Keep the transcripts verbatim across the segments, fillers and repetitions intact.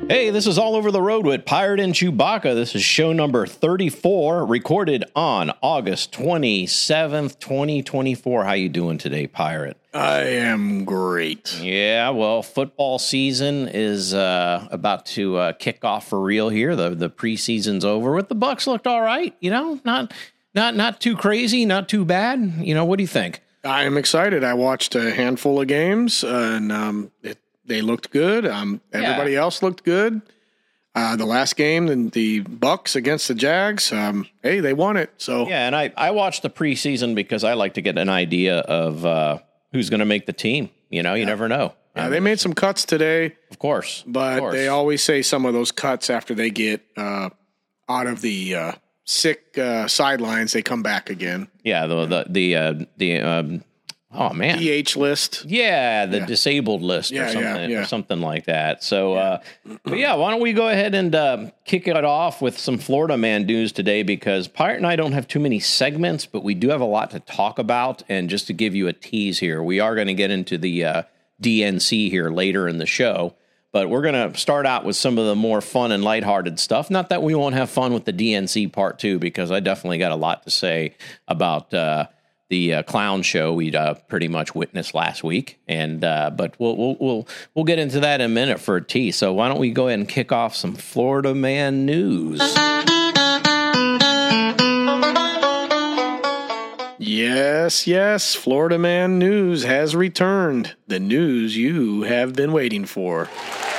Hey, this is All Over the Road with Pirate and Chewbacca. This is show number thirty-four, recorded on August twenty-seventh, twenty twenty-four. How you doing today, Pirate? I am great. Yeah, well, football season is uh, about to uh, kick off for real here. The the preseason's over with. The Bucks looked all right, you know, not not not too crazy, not too bad. You know, what do you think? I am excited. I watched a handful of games, uh, and um, it, they looked good. Um, everybody yeah. else looked good. Uh, the last game, the, the Bucks against the Jags, um, hey, they won it. So yeah, and I, I watched the preseason because I like to get an idea of uh, who's going to make the team. You know, you yeah. never know. Yeah, um, they made some cuts today. Of course. But of course. They always say some of those cuts after they get uh, out of the uh, sick uh, sidelines, they come back again. Yeah, the the the uh, the um, oh man, D H list. Yeah, the yeah. disabled list yeah, or something yeah, yeah. or something like that. So, yeah. Uh, but yeah, why don't we go ahead and uh, kick it off with some Florida Man news today? Because Pirate and I don't have too many segments, but we do have a lot to talk about. And just to give you a tease here, we are going to get into the uh, D N C here later in the show. But we're going to start out with some of the more fun and lighthearted stuff. Not that we won't have fun with the D N C part two, because I definitely got a lot to say about uh, the uh, clown show we uh, pretty much witnessed last week. And uh, but we'll we'll we'll we'll get into that in a minute for a tea. So why don't we go ahead and kick off some Florida Man news? Yes, yes, Florida Man news has returned. The news you have been waiting for.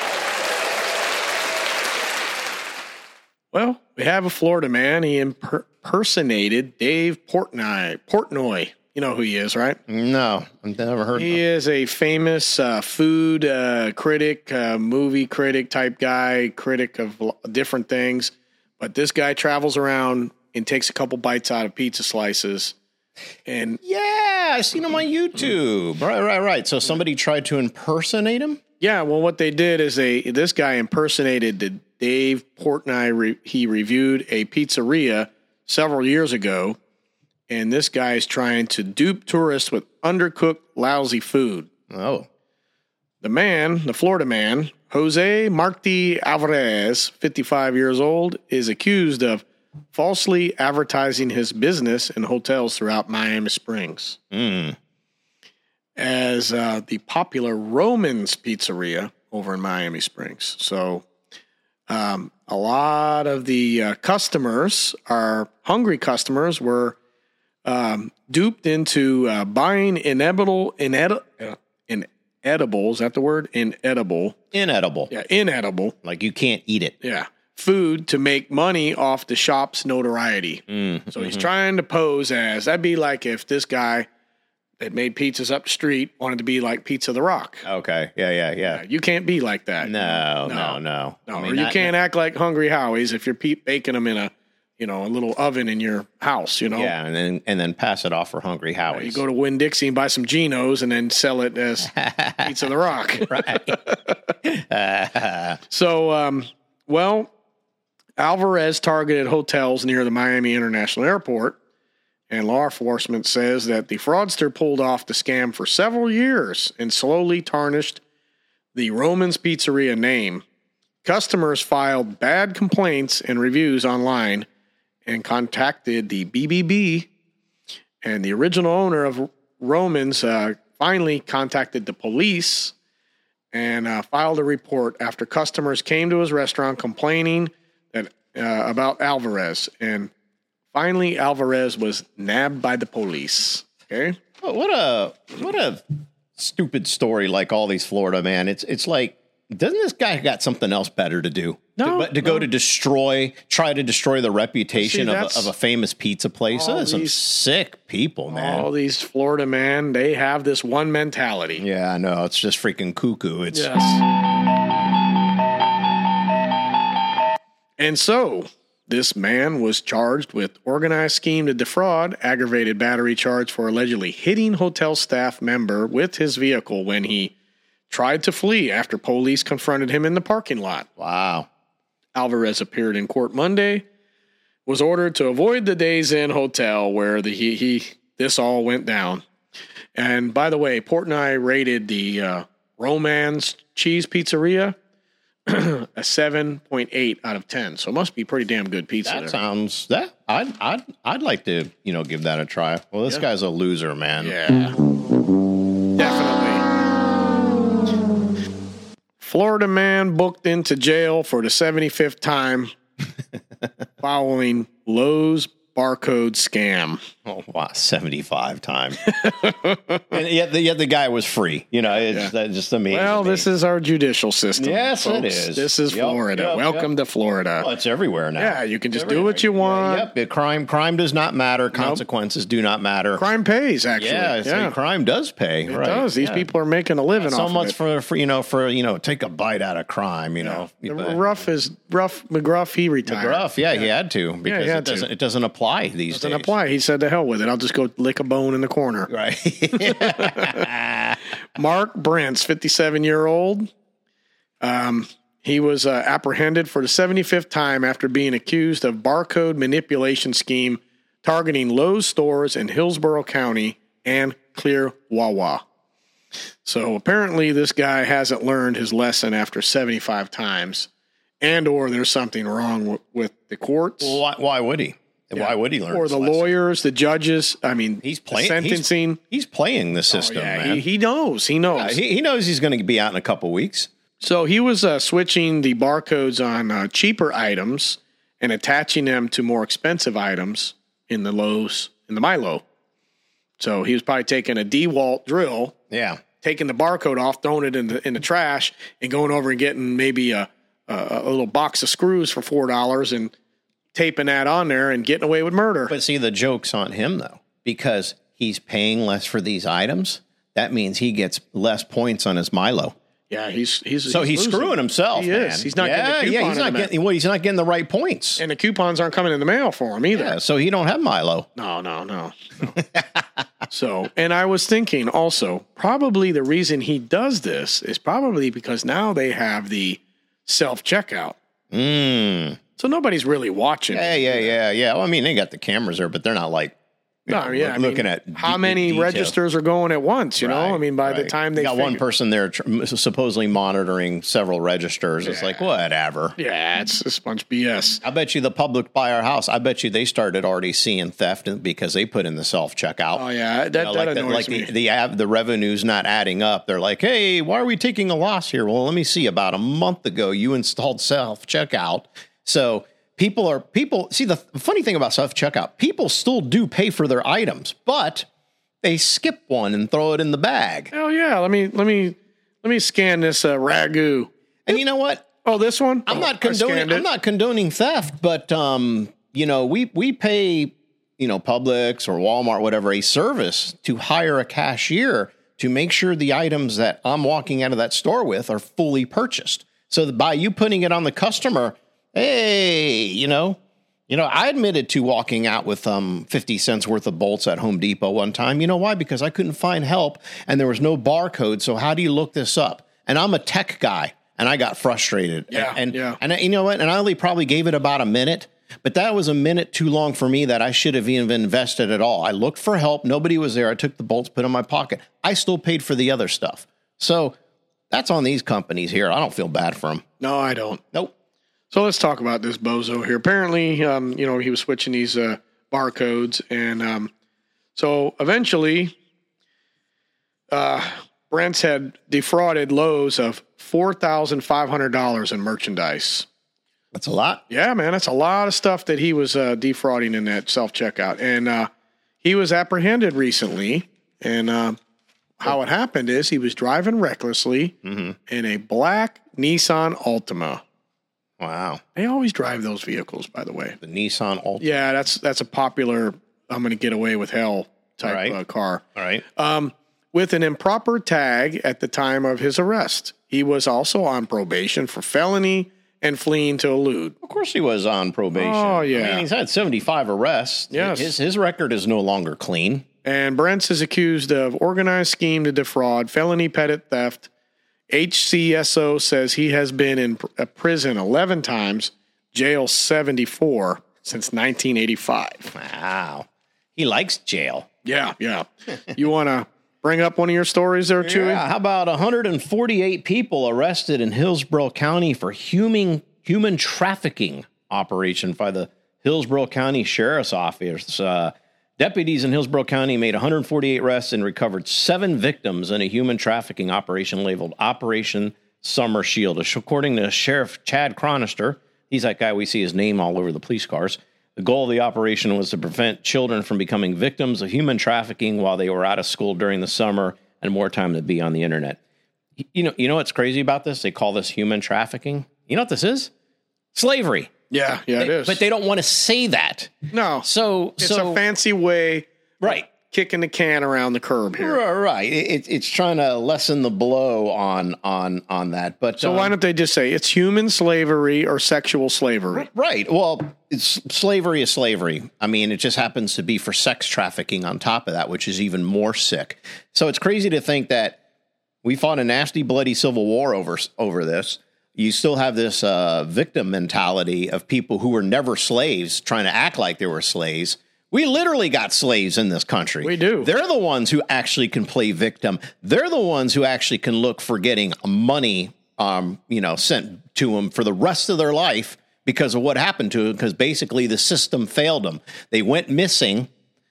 Well, we have a Florida man. He impersonated Dave Portnoy. Portnoy. You know who he is, right? No, I've never heard he of him. He is a famous uh, food uh, critic, uh, movie critic type guy, critic of different things. But this guy travels around and takes a couple bites out of pizza slices. And yeah, I seen him on YouTube. Right, right, right. So somebody tried to impersonate him? Yeah, well, what they did is they this guy impersonated the Dave Portnoy. Re, he reviewed a pizzeria several years ago, and this guy is trying to dupe tourists with undercooked, lousy food. Oh. The man, the Florida man, Jose Marti Alvarez, fifty-five years old, is accused of falsely advertising his business in hotels throughout Miami Springs. Mm. As uh, the popular Roman's Pizzeria over in Miami Springs. So um, a lot of the uh, customers, our hungry customers, were um, duped into uh, buying inedible, inedi- uh, inedible, is that the word? Inedible. Inedible. Yeah, inedible. Like you can't eat it. Yeah. Food to make money off the shop's notoriety. Mm-hmm. So he's trying to pose as, that'd be like if this guy that made pizzas up the street wanted to be like Pizza the Rock. Okay. Yeah, yeah, yeah. yeah you can't be like that. No, no, no. no. no. I mean, or you not, can't not, act like Hungry Howie's if you're pe- baking them in a, you know, a little oven in your house, you know? Yeah, and then and then pass it off for Hungry Howie's. You go to Winn-Dixie and buy some Geno's and then sell it as Pizza the Rock. Right. uh, so, um, well, Alvarez targeted hotels near the Miami International Airport, and law enforcement says that the fraudster pulled off the scam for several years and slowly tarnished the Roman's Pizzeria name. Customers filed bad complaints and reviews online and contacted the B B B, and the original owner of Roman's uh, finally contacted the police and uh, filed a report after customers came to his restaurant complaining that uh, about Alvarez, and finally Alvarez was nabbed by the police. Okay, oh, what a what a stupid story! Like all these Florida man, it's it's like, doesn't this guy got something else better to do? No, to, to no. go to destroy, try to destroy the reputation See, of, a, of a famous pizza place. So there's some sick people, man. All these Florida man, they have this one mentality. Yeah, I know. It's just freaking cuckoo. It's yes. And so this man was charged with organized scheme to defraud, aggravated battery charge for allegedly hitting hotel staff member with his vehicle when he tried to flee after police confronted him in the parking lot. Wow. Alvarez appeared in court Monday, was ordered to avoid the Days Inn hotel where the he, he this all went down. And by the way, Portnoy rated the uh, Romance Cheese Pizzeria a seven point eight out of ten. So it must be pretty damn good pizza. That there. sounds that I'd I'd I'd like to you know give that a try. Well, this Yeah. guy's a loser, man. Yeah, definitely. Florida man booked into jail for the seventy-fifth time following Lowe's barcode scam. Oh wow, seventy-five times. And yet the yet the guy was free. You know, it's Yeah. that just amazing. Well, to me. this is our judicial system. Yes, it folks. is. This is Yep, Florida. yep, Welcome yep. to Florida. Well, it's everywhere now. Yeah, you can just do Everywhere. what you want. Yeah, yep. It- crime crime does not matter. Consequences do not matter. Crime pays, actually. Yeah, so crime does pay. It right. does. These yeah. people are making a living so off much of it. for, for you know for you know take a bite out of crime. You know, The But- Ruff is Ruff McGruff. He retired. Gruff, yeah, he had to because he had it doesn't to. it doesn't apply these Doesn't days. apply. He said, "To hell with it. I'll just go lick a bone in the corner." Right. Mark Brents, fifty-seven year old. Um, he was uh, apprehended for the seventy-fifth time after being accused of barcode manipulation scheme targeting Lowe's stores in Hillsborough County and Clear Wawa. So apparently this guy hasn't learned his lesson after seventy-five times, and or there's something wrong with, with the courts. Well, why, why would he? Why would he learn? Or his the lesson? lawyers, the judges. I mean, He's the playing sentencing. He's, he's playing the system, Oh, yeah, man. he, he knows. He knows. Yeah, he, he knows he's going to be out in a couple weeks. So he was uh, switching the barcodes on uh, cheaper items and attaching them to more expensive items in the Lowe's, in the Milo. So he was probably taking a DeWalt drill, Yeah. taking the barcode off, throwing it in the in the trash, and going over and getting maybe a a, a little box of screws for four dollars and taping that on there and getting away with murder. But see, the joke's on him, though, because he's paying less for these items. That means he gets less points on his Milo. yeah, he's he's So he's, losing. screwing himself, He man. is. He's not yeah, getting the yeah, coupon he's in not the getting well, he's not getting the right points. and the coupons aren't coming in the mail for him either. Yeah, so he don't have Milo. No, no, no. no. So, and I was thinking also, probably the reason he does this is probably because now they have the self checkout. Mm. So nobody's really watching. Yeah, yeah, yeah, yeah. Well, I mean, they got the cameras there, but they're not like you No, know, yeah, I looking mean, at how de- many detail. registers are going at once, you know? Right, I mean, by the right. time they got one figure- person there tr- supposedly monitoring several registers. It's like, whatever. Yeah, it's a bunch of B S. I bet you the public by our house, I bet you they started already seeing theft because they put in the self checkout. Oh yeah, that, You know, that like the, annoys like me. the the, av- the revenue's not adding up. They're like, hey, why are we taking a loss here? Well, let me see. About a month ago, you installed self checkout, so people are people. See, the funny thing about self checkout, people still do pay for their items, but they skip one and throw it in the bag. Hell yeah, let me let me let me scan this uh, ragu. And you know what? Oh, this one? I'm Oh, not I condoning. scanned it. I'm not condoning theft, but um, you know, we we pay, you know, Publix or Walmart, whatever, a service to hire a cashier to make sure the items that I'm walking out of that store with are fully purchased. So that by you putting it on the customer, hey, you know, you know, I admitted to walking out with um fifty cents worth of bolts at Home Depot one time. You know why? Because I couldn't find help and there was no barcode. So how do you look this up? And I'm a tech guy. And I got frustrated. Yeah, and, yeah. And I, you know what? And I only probably gave it about a minute, but that was a minute too long for me that I should have even invested at all. I looked for help. Nobody was there. I took the bolts, put in my pocket. I still paid for the other stuff. So that's on these companies here. I don't feel bad for them. No, I don't. Nope. So let's talk about this bozo here. Apparently, um, you know, he was switching these uh, barcodes, and um, so eventually, uh, Brents had defrauded Lowe's of four thousand five hundred dollars in merchandise. That's a lot. Yeah, man, that's a lot of stuff that he was uh, defrauding in that self checkout, and uh, he was apprehended recently. And uh, how it happened is he was driving recklessly Mm-hmm. in a black Nissan Altima. Wow. They always drive those vehicles, by the way. The Nissan Altima. Yeah, that's that's a popular I'm going to get away with hell type Right. uh, car. All right. Um, with an improper tag at the time of his arrest. He was also on probation for felony and fleeing to elude. Of course he was on probation. Oh, yeah. I mean, he's had seventy-five arrests. Yes. His, his record is no longer clean. And Brents is accused of organized scheme to defraud, felony petty theft. H C S O says he has been in pr- uh, prison eleven times, jail seventy-four since nineteen eighty-five. Wow. He likes jail. Yeah, yeah. You want to bring up one of your stories there, Chewy? Yeah, how about one hundred forty-eight people arrested in Hillsborough County for human human trafficking operation by the Hillsborough County Sheriff's Office? Uh, deputies in Hillsborough County made one hundred forty-eight arrests and recovered seven victims in a human trafficking operation labeled Operation Summer Shield. According to Sheriff Chad Chronister, he's that guy we see his name all over the police cars. The goal of the operation was to prevent children from becoming victims of human trafficking while they were out of school during the summer and more time to be on the internet. You know, you know what's crazy about this? They call this human trafficking. You know what this is? Slavery. Yeah, yeah, they, it is. But they don't want to say that. No. So it's so, a fancy way, right? Kicking the can around the curb here. Right. It, it's trying to lessen the blow on on on that. But so um, why don't they just say it's human slavery or sexual slavery? Right. Well, it's slavery is slavery. I mean, it just happens to be for sex trafficking on top of that, which is even more sick. So it's crazy to think that we fought a nasty, bloody civil war over over this. You still have this uh, victim mentality of people who were never slaves trying to act like they were slaves. We literally got slaves in this country. We do. They're the ones who actually can play victim. They're the ones who actually can look for getting money, um, you know, sent to them for the rest of their life because of what happened to them. Because basically the system failed them. They went missing.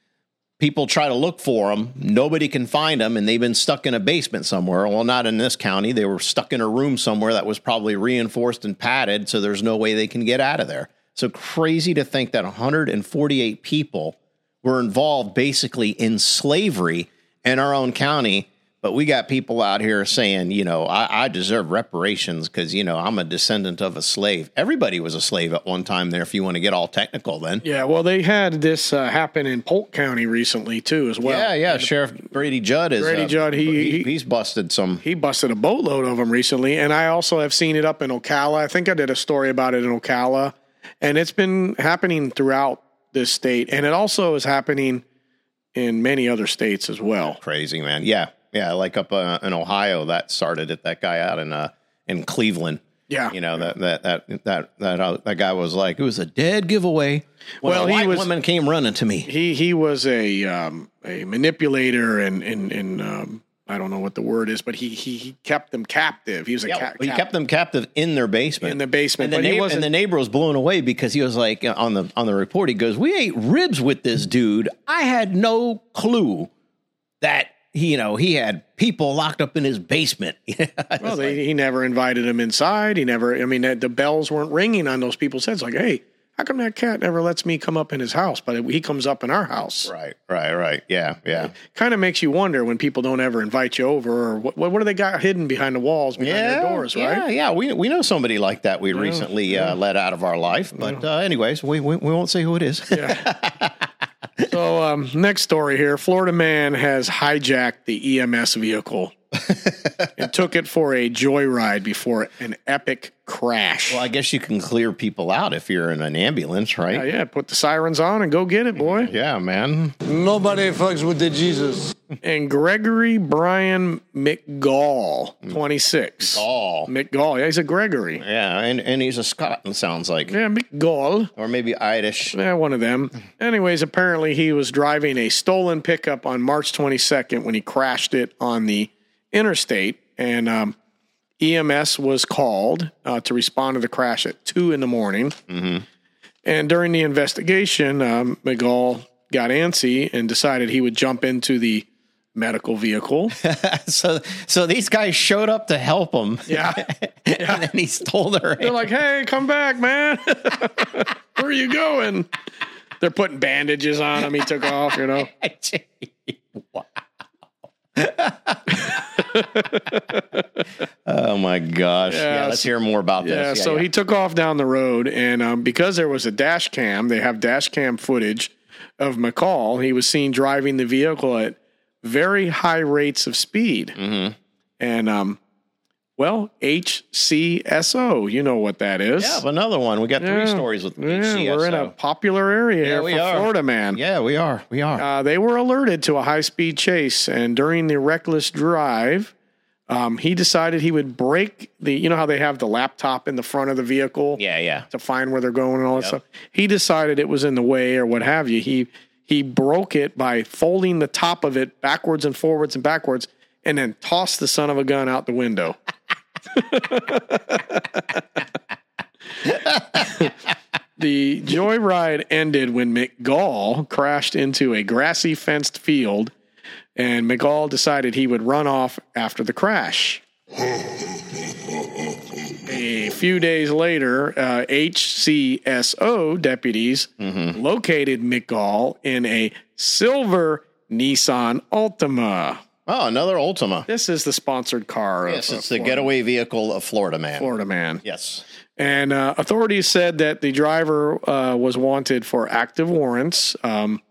People try to look for them. Nobody can find them, and they've been stuck in a basement somewhere. Well, not in this county. They were stuck in a room somewhere that was probably reinforced and padded, so there's no way they can get out of there. So crazy to think that one hundred forty-eight people were involved basically in slavery in our own county. But we got people out here saying, you know, I, I deserve reparations because, you know, I'm a descendant of a slave. Everybody was a slave at one time there, if you want to get all technical then. Yeah, well, they had this uh, happen in Polk County recently, too, as well. Yeah, yeah. And Sheriff Brady Judd is. Brady uh, Judd, he, he, he's busted some. He busted a boatload of them recently. And I also have seen it up in Ocala. I think I did a story about it in Ocala. And it's been happening throughout this state. And it also is happening in many other states as well. Crazy, man. Yeah. Yeah, like up uh, in Ohio, that started it. That guy out in uh, in Cleveland. Yeah, you know that that that that that, uh, that guy was like, it was a dead giveaway. When well, a white he was, woman came running to me. He he was a um, a manipulator, and and and um, I don't know what the word is, but he he, he kept them captive. He was a yeah, ca- he cap- kept them captive in their basement. In the basement, and the, but neighbor, and the neighbor was blown away because he was like on the on the report. He goes, "We ate ribs with this dude. I had no clue that." He, you know, he had people locked up in his basement. Well, they, like, he never invited them inside. He never, I mean, the bells weren't ringing on those people's heads. Like, hey, how come that cat never lets me come up in his house, but he comes up in our house? Right, right, right. Yeah, yeah. Kind of makes you wonder when people don't ever invite you over, or what, what do they got hidden behind the walls, behind yeah, their doors, right? Yeah, yeah. We we know somebody like that we yeah, recently yeah. Uh, let out of our life. But yeah. uh, anyways, we, we we won't say who it is. Yeah. So, um, next story here. Florida man has hijacked the E M S vehicle and took it for a joyride before an epic crash. Well, I guess you can clear people out if you're in an ambulance, right? Yeah, yeah. Put the sirens on and go get it, boy. Yeah, man. Nobody fucks with the Jesus. And Gregory Brian McGall, twenty-six. McGall. McGall. Yeah, he's a Gregory. Yeah, and, and he's a Scot, it sounds like. Yeah, McGall. Or maybe Irish. Yeah, one of them. Anyways, apparently he was driving a stolen pickup on March twenty-second when he crashed it on the interstate. And um, E M S was called uh, to respond to the crash at two in the morning. Mm-hmm. And during the investigation, um, McGall got antsy and decided he would jump into the medical vehicle. so so these guys showed up to help him. Yeah. yeah. And then he stole their They're like, hey, come back, man. Where are you going? They're putting bandages on him. He took off, you know. Wow. Oh my gosh. Yeah, yeah, let's hear more about yeah, this. Yeah, so yeah. he took off down the road, and um, because there was a dash cam, they have dash cam footage of McCall. He was seen driving the vehicle at very high rates of speed. Mm-hmm. And, um, well, H C S O, you know what that is. Yeah, another one. We got three yeah. stories with yeah, H C S O. We're in a popular area yeah, here we for are. Florida, man. Yeah, we are. We are. Uh, they were alerted to a high-speed chase, and during the reckless drive, um, he decided he would break the, you know how they have the laptop in the front of the vehicle? Yeah, yeah. To find where they're going and all that yep. stuff. He decided it was in the way or what have you. He he broke it by folding the top of it backwards and forwards and backwards, and then tossed the son of a gun out the window. The joyride ended when McGall crashed into a grassy fenced field, and McGall decided he would run off after the crash. A few days later, uh, H C S O deputies mm-hmm. located McGall in a silver Nissan Altima. Oh, another Altima. This is the sponsored car. Yes, of, it's uh, the getaway vehicle of Florida Man. Florida Man. Yes. And uh, authorities said that the driver uh, was wanted for active warrants. Um,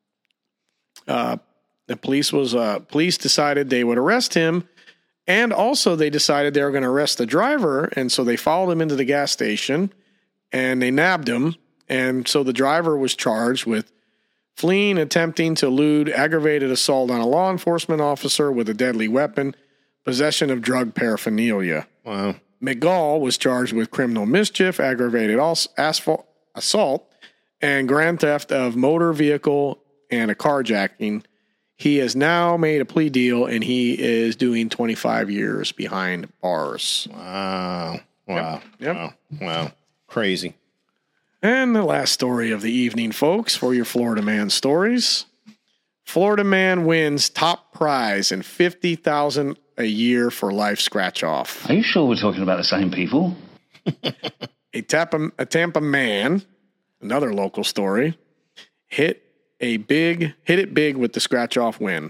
uh, the police was uh, police decided they would arrest him, and also they decided they were going to arrest the driver, and so they followed him into the gas station, and they nabbed him, and so the driver was charged with fleeing, attempting to elude, aggravated assault on a law enforcement officer with a deadly weapon, possession of drug paraphernalia. Wow. McGall was charged with criminal mischief, aggravated asphalt, assault, and grand theft of motor vehicle and a carjacking. He has now made a plea deal, and he is doing twenty-five years behind bars. Wow. Wow. Yep. Yep. Wow. Wow. Crazy. And the last story of the evening, folks, for your Florida Man stories. Florida Man wins top prize and fifty thousand dollars a year for life scratch off. Are you sure we're talking about the same people? a, Tampa, a Tampa man, another local story, hit a big hit it big with the scratch off win.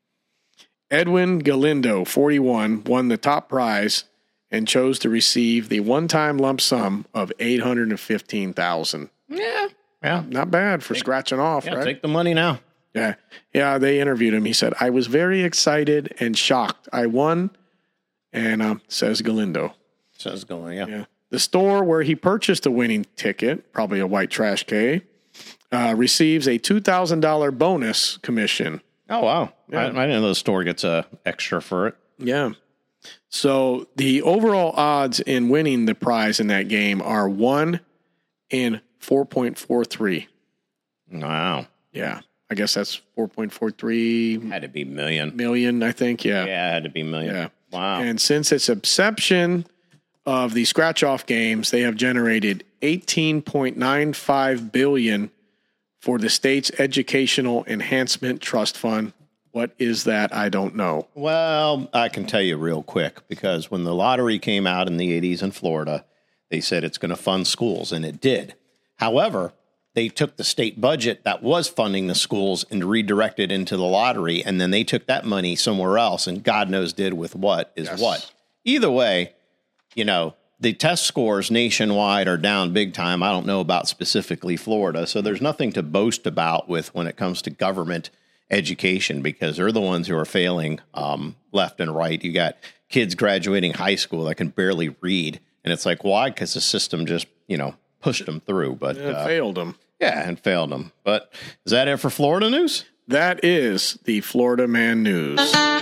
Edwin Galindo, forty-one, won the top prize and chose to receive the one-time lump sum of eight hundred fifteen thousand dollars. Yeah. Yeah. Not bad for take, scratching off, yeah, right? Take the money now. Yeah. Yeah, they interviewed him. He said, I was very excited and shocked. I won, and um, says Galindo. Says Galindo, yeah. yeah. The store where he purchased a winning ticket, probably a white trash K, uh, receives a two thousand dollars bonus commission. Oh, wow. Yeah. I, I didn't know the store gets a extra for it. Yeah. So the overall odds in winning the prize in that game are one in four point four three. Wow. Yeah. I guess that's four point four three Had to be million. million, I think. Yeah. Yeah, it had to be million. Yeah. Wow. And since its inception of the scratch-off games, they have generated eighteen point nine five billion dollars for the state's Educational Enhancement Trust Fund. What is that? I don't know. Well, I can tell you real quick, because when the lottery came out in the eighties in Florida, they said it's going to fund schools, and it did. However, they took the state budget that was funding the schools and redirected into the lottery, and then they took that money somewhere else, and God knows did with what is Yes. what. Either way, you know, the test scores nationwide are down big time. I don't know about specifically Florida, so there's nothing to boast about with when it comes to government education, because they're the ones who are failing um, left and right. You got kids graduating high school that can barely read, and it's like, why? Because the system just, you know, pushed them through. But It uh, failed them. yeah, and failed them. But is that it for Florida news? That is the Florida Man News.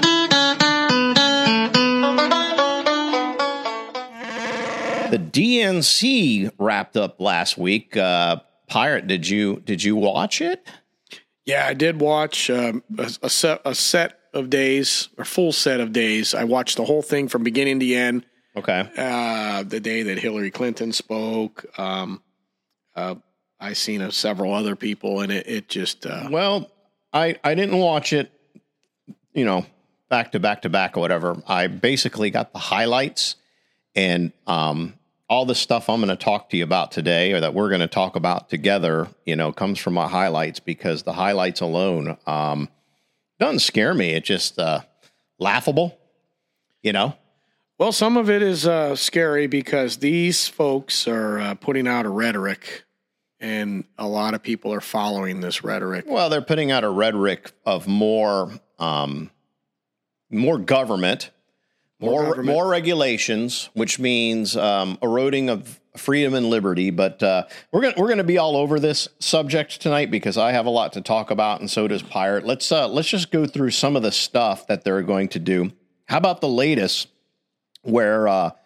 The D N C wrapped up last week. Uh, Pirate, did you did you watch it? Yeah, I did watch um, a, a, set, a set of days, or full set of days. I watched the whole thing from beginning to end. Okay. Uh, the day that Hillary Clinton spoke, um, uh, I seen uh, several other people, and it, it just uh, Well, I, I didn't watch it, you know, back to back to back or whatever. I basically got the highlights, and um, all the stuff I'm going to talk to you about today, or that we're going to talk about together, you know, comes from my highlights, because the highlights alone um, doesn't scare me. It's just uh, laughable, you know. well, some of it is uh, scary because these folks are uh, putting out a rhetoric, and a lot of people are following this rhetoric. Well, they're putting out a rhetoric of more, um, more government, More more government. more regulations, which means um, eroding of freedom and liberty. But uh, we're gonna we're gonna be all over this subject tonight, because I have a lot to talk about, and so does Pirate. Let's uh, let's just go through some of the stuff that they're going to do. How about the latest, where uh,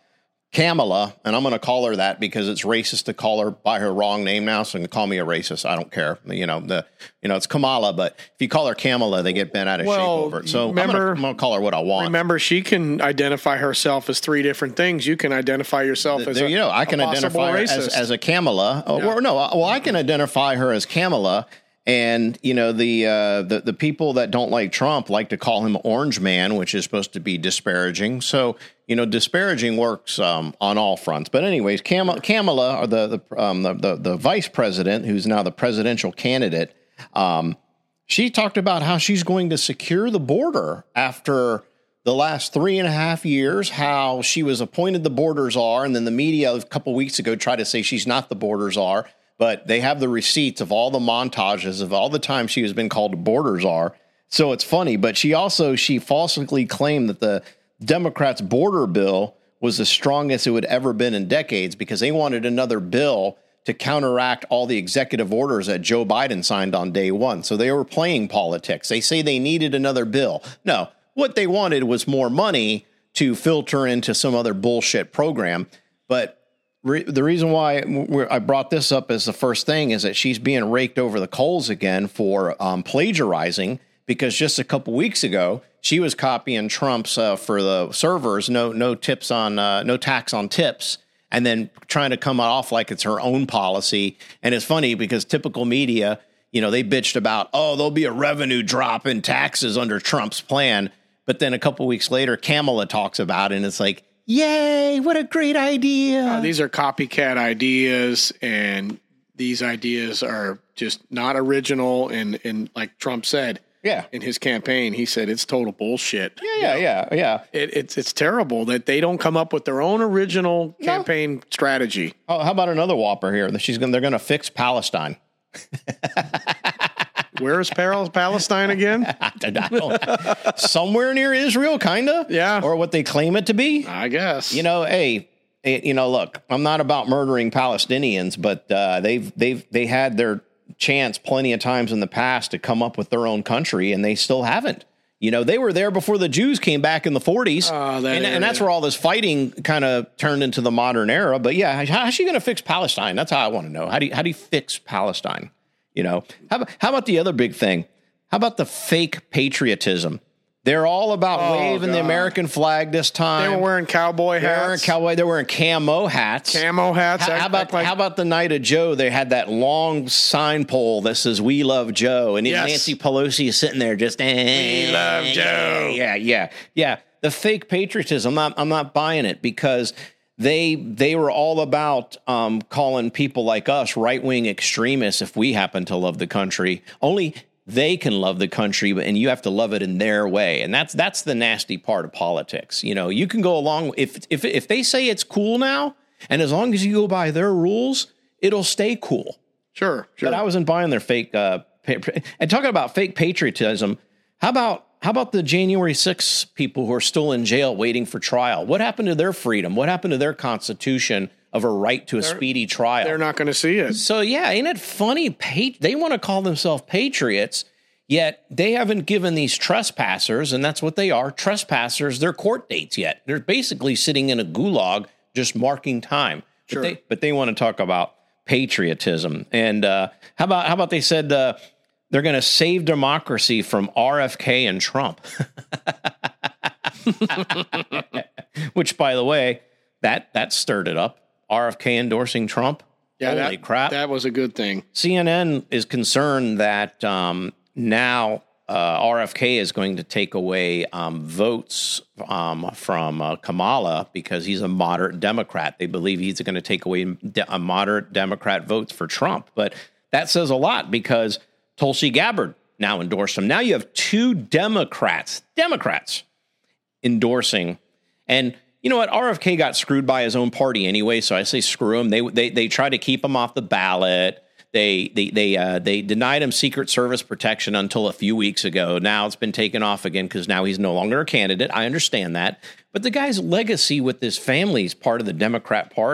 Kamala, and I'm going to call her that because it's racist to call her by her wrong name now. So you can call me a racist. I don't care. You know, the, you know, it's Kamala, but if you call her Kamala, they get bent out of Well, shape over it. So remember- I'm going to call her what I want. Remember, she can identify herself as three different things. You can identify yourself as there a, you know, I can a possible identify her racist. as, as a Kamala. Oh, Yeah. Or no, well, I can identify her as Kamala. And, you know, the, uh, the the people that don't like Trump like to call him Orange Man, which is supposed to be disparaging. So, you know, disparaging works um, on all fronts. But anyways, Kamala, Kamala or the the, um, the the the vice president, who's now the presidential candidate, um, she talked about how she's going to secure the border after the last three and a half years, how she was appointed the border czar. And then the media a couple weeks ago tried to say she's not the border czar. But they have the receipts of all the montages of all the times she has been called a border czar. So it's funny. But she also, she falsely claimed that the Democrats' border bill was the strongest it would ever been in decades because they wanted another bill to counteract all the executive orders that Joe Biden signed on day one. So they were playing politics. They say they needed another bill. No, what they wanted was more money to filter into some other bullshit program. But Re- the reason why we're, I brought this up as the first thing is that she's being raked over the coals again for um, plagiarizing because just a couple weeks ago she was copying Trump's uh, for the servers, no no tips on uh, no tax on tips, and then trying to come off like it's her own policy. And it's funny because typical media, you know, they bitched about, oh, there'll be a revenue drop in taxes under Trump's plan, but then a couple weeks later, Kamala talks about it, and it's like, yay, what a great idea. Uh, these are copycat ideas, and these ideas are just not original. And, and like Trump said Yeah. in his campaign, he said it's total bullshit. Yeah, yeah, yeah, yeah. It, it's it's terrible that they don't come up with their own original campaign strategy. Oh, how about another whopper here? That she's going they're going to fix Palestine. Where is Pal- Palestine again? I don't- Somewhere near Israel, kind of. Yeah. Or what they claim it to be. I guess. You know, hey, eh, you know, look, I'm not about murdering Palestinians, but uh, they've they've they had their chance plenty of times in the past to come up with their own country, and they still haven't. You know, they were there before the Jews came back in the forties, Oh, that and, and area. that's where all this fighting kind of turned into the modern era. But yeah, how, how's she going to fix Palestine? That's how I want to know. How do you, how do you fix Palestine? You know, how about, how about the other big thing? How about the fake patriotism? They're all about Oh, waving the God. American flag this time. They were wearing cowboy They're wearing hats. cowboy. They're wearing camo hats. Camo hats. How, act- how about act like- how about the night of Joe? They had that long sign pole that says "We love Joe," and Yes. Nancy Pelosi is sitting there just "We love Joe." Yeah, yeah, yeah. The fake patriotism. I'm not. I'm not buying it because they they were all about um, calling people like us right wing extremists if we happen to love the country. Only they can love the country, and you have to love it in their way. And that's that's the nasty part of politics. You know, you can go along if if if they say it's cool now, and as long as you go by their rules, it'll stay cool. Sure, sure. But I wasn't buying their fake. Uh, pa- and talking about fake patriotism, how about how about the January sixth people who are still in jail waiting for trial? What happened to their freedom? What happened to their constitution of a right to a speedy trial? They're not going to see it. So, yeah, ain't it funny? Pa- they want to call themselves patriots, yet they haven't given these trespassers, and that's what they are, trespassers, their court dates yet. They're basically sitting in a gulag just marking time. Sure. But they, but they want to talk about patriotism. And uh, how about how about they said uh, they're going to save democracy from R F K and Trump? Which, by the way, that that stirred it up. R F K endorsing Trump. Yeah, Holy that, crap. That was a good thing. C N N is concerned that um, now uh, R F K is going to take away um, votes um, from uh, Kamala because he's a moderate Democrat. They believe he's going to take away de- a moderate Democrat votes for Trump. But that says a lot because Tulsi Gabbard now endorsed him. Now you have two Democrats, Democrats endorsing. And you know what? R F K got screwed by his own party anyway, so I say screw him. They they they tried to keep him off the ballot. They they they uh, they denied him Secret Service protection until a few weeks ago. Now it's been taken off again because now he's no longer a candidate. I understand that, but the guy's legacy with his family is part of the Democrat Party,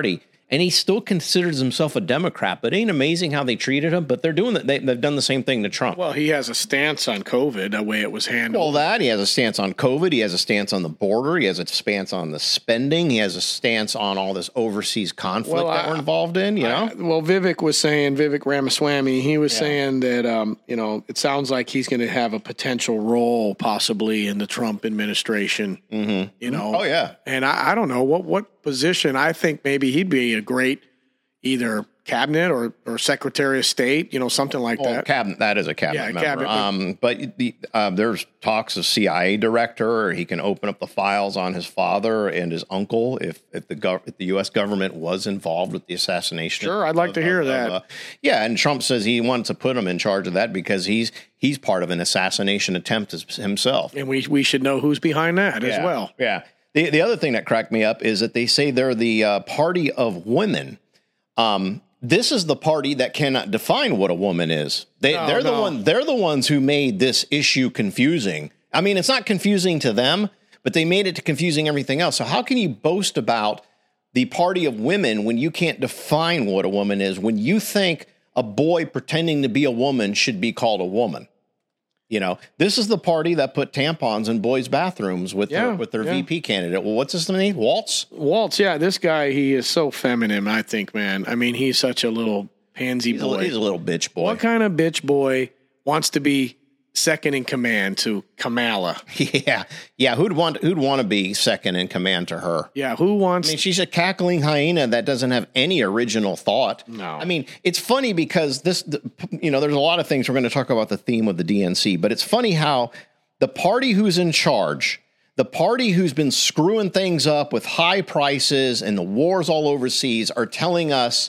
and he still considers himself a Democrat. But it ain't amazing how they treated him. But they're doing that. They, they've done the same thing to Trump. Well, he has a stance on COVID, the way it was handled. Well, that he has a stance on COVID. He has a stance on the border. He has a stance on the spending. He has a stance on all this overseas conflict Well, that I- we're involved in. You know, I- well, Vivek was saying, Vivek Ramaswamy, he was Yeah. saying that, um, you know, it sounds like he's going to have a potential role possibly in the Trump administration. mm-hmm. You know, Oh yeah. and I, I don't know what what position. I think maybe he'd be a great either cabinet or, or secretary of state, you know, something like Well, that. cabinet. That is a cabinet Yeah, member. cabinet, but- um, but the, uh, there's talks of C I A director. Or he can open up the files on his father and his uncle if if the gov- if the U S government was involved with the assassination. Sure, I'd like of- to hear of- that. of, uh, yeah, and Trump says he wants to put him in charge of that because he's he's part of an assassination attempt as- himself. And we we should know who's behind that as Yeah, well. Yeah. The the other thing that cracked me up is that they say they're the uh, party of women. Um, this is the party that cannot define what a woman is. They No, they're the no. one they're the ones who made this issue confusing. I mean, it's not confusing to them, but they made it to confusing everything else. So how can you boast about the party of women when you can't define what a woman is? When you think a boy pretending to be a woman should be called a woman? You know, this is the party that put tampons in boys' bathrooms with Yeah, their, with their yeah. V P candidate. Well, what's his name? Waltz? Waltz, yeah, this guy, he is so feminine, I think, man. I mean, he's such a little pansy He's a, boy. he's a little bitch boy. What kind of bitch boy wants to be second in command to Kamala? Yeah, yeah. Who'd want who'd want to be second in command to her? Yeah, who wants I mean, she's a cackling hyena that doesn't have any original thought. No. I mean, it's funny because this, the- you know, there's a lot of things we're going to talk about the theme of the D N C, but it's funny how the party who's in charge, the party who's been screwing things up with high prices and the wars all overseas are telling us,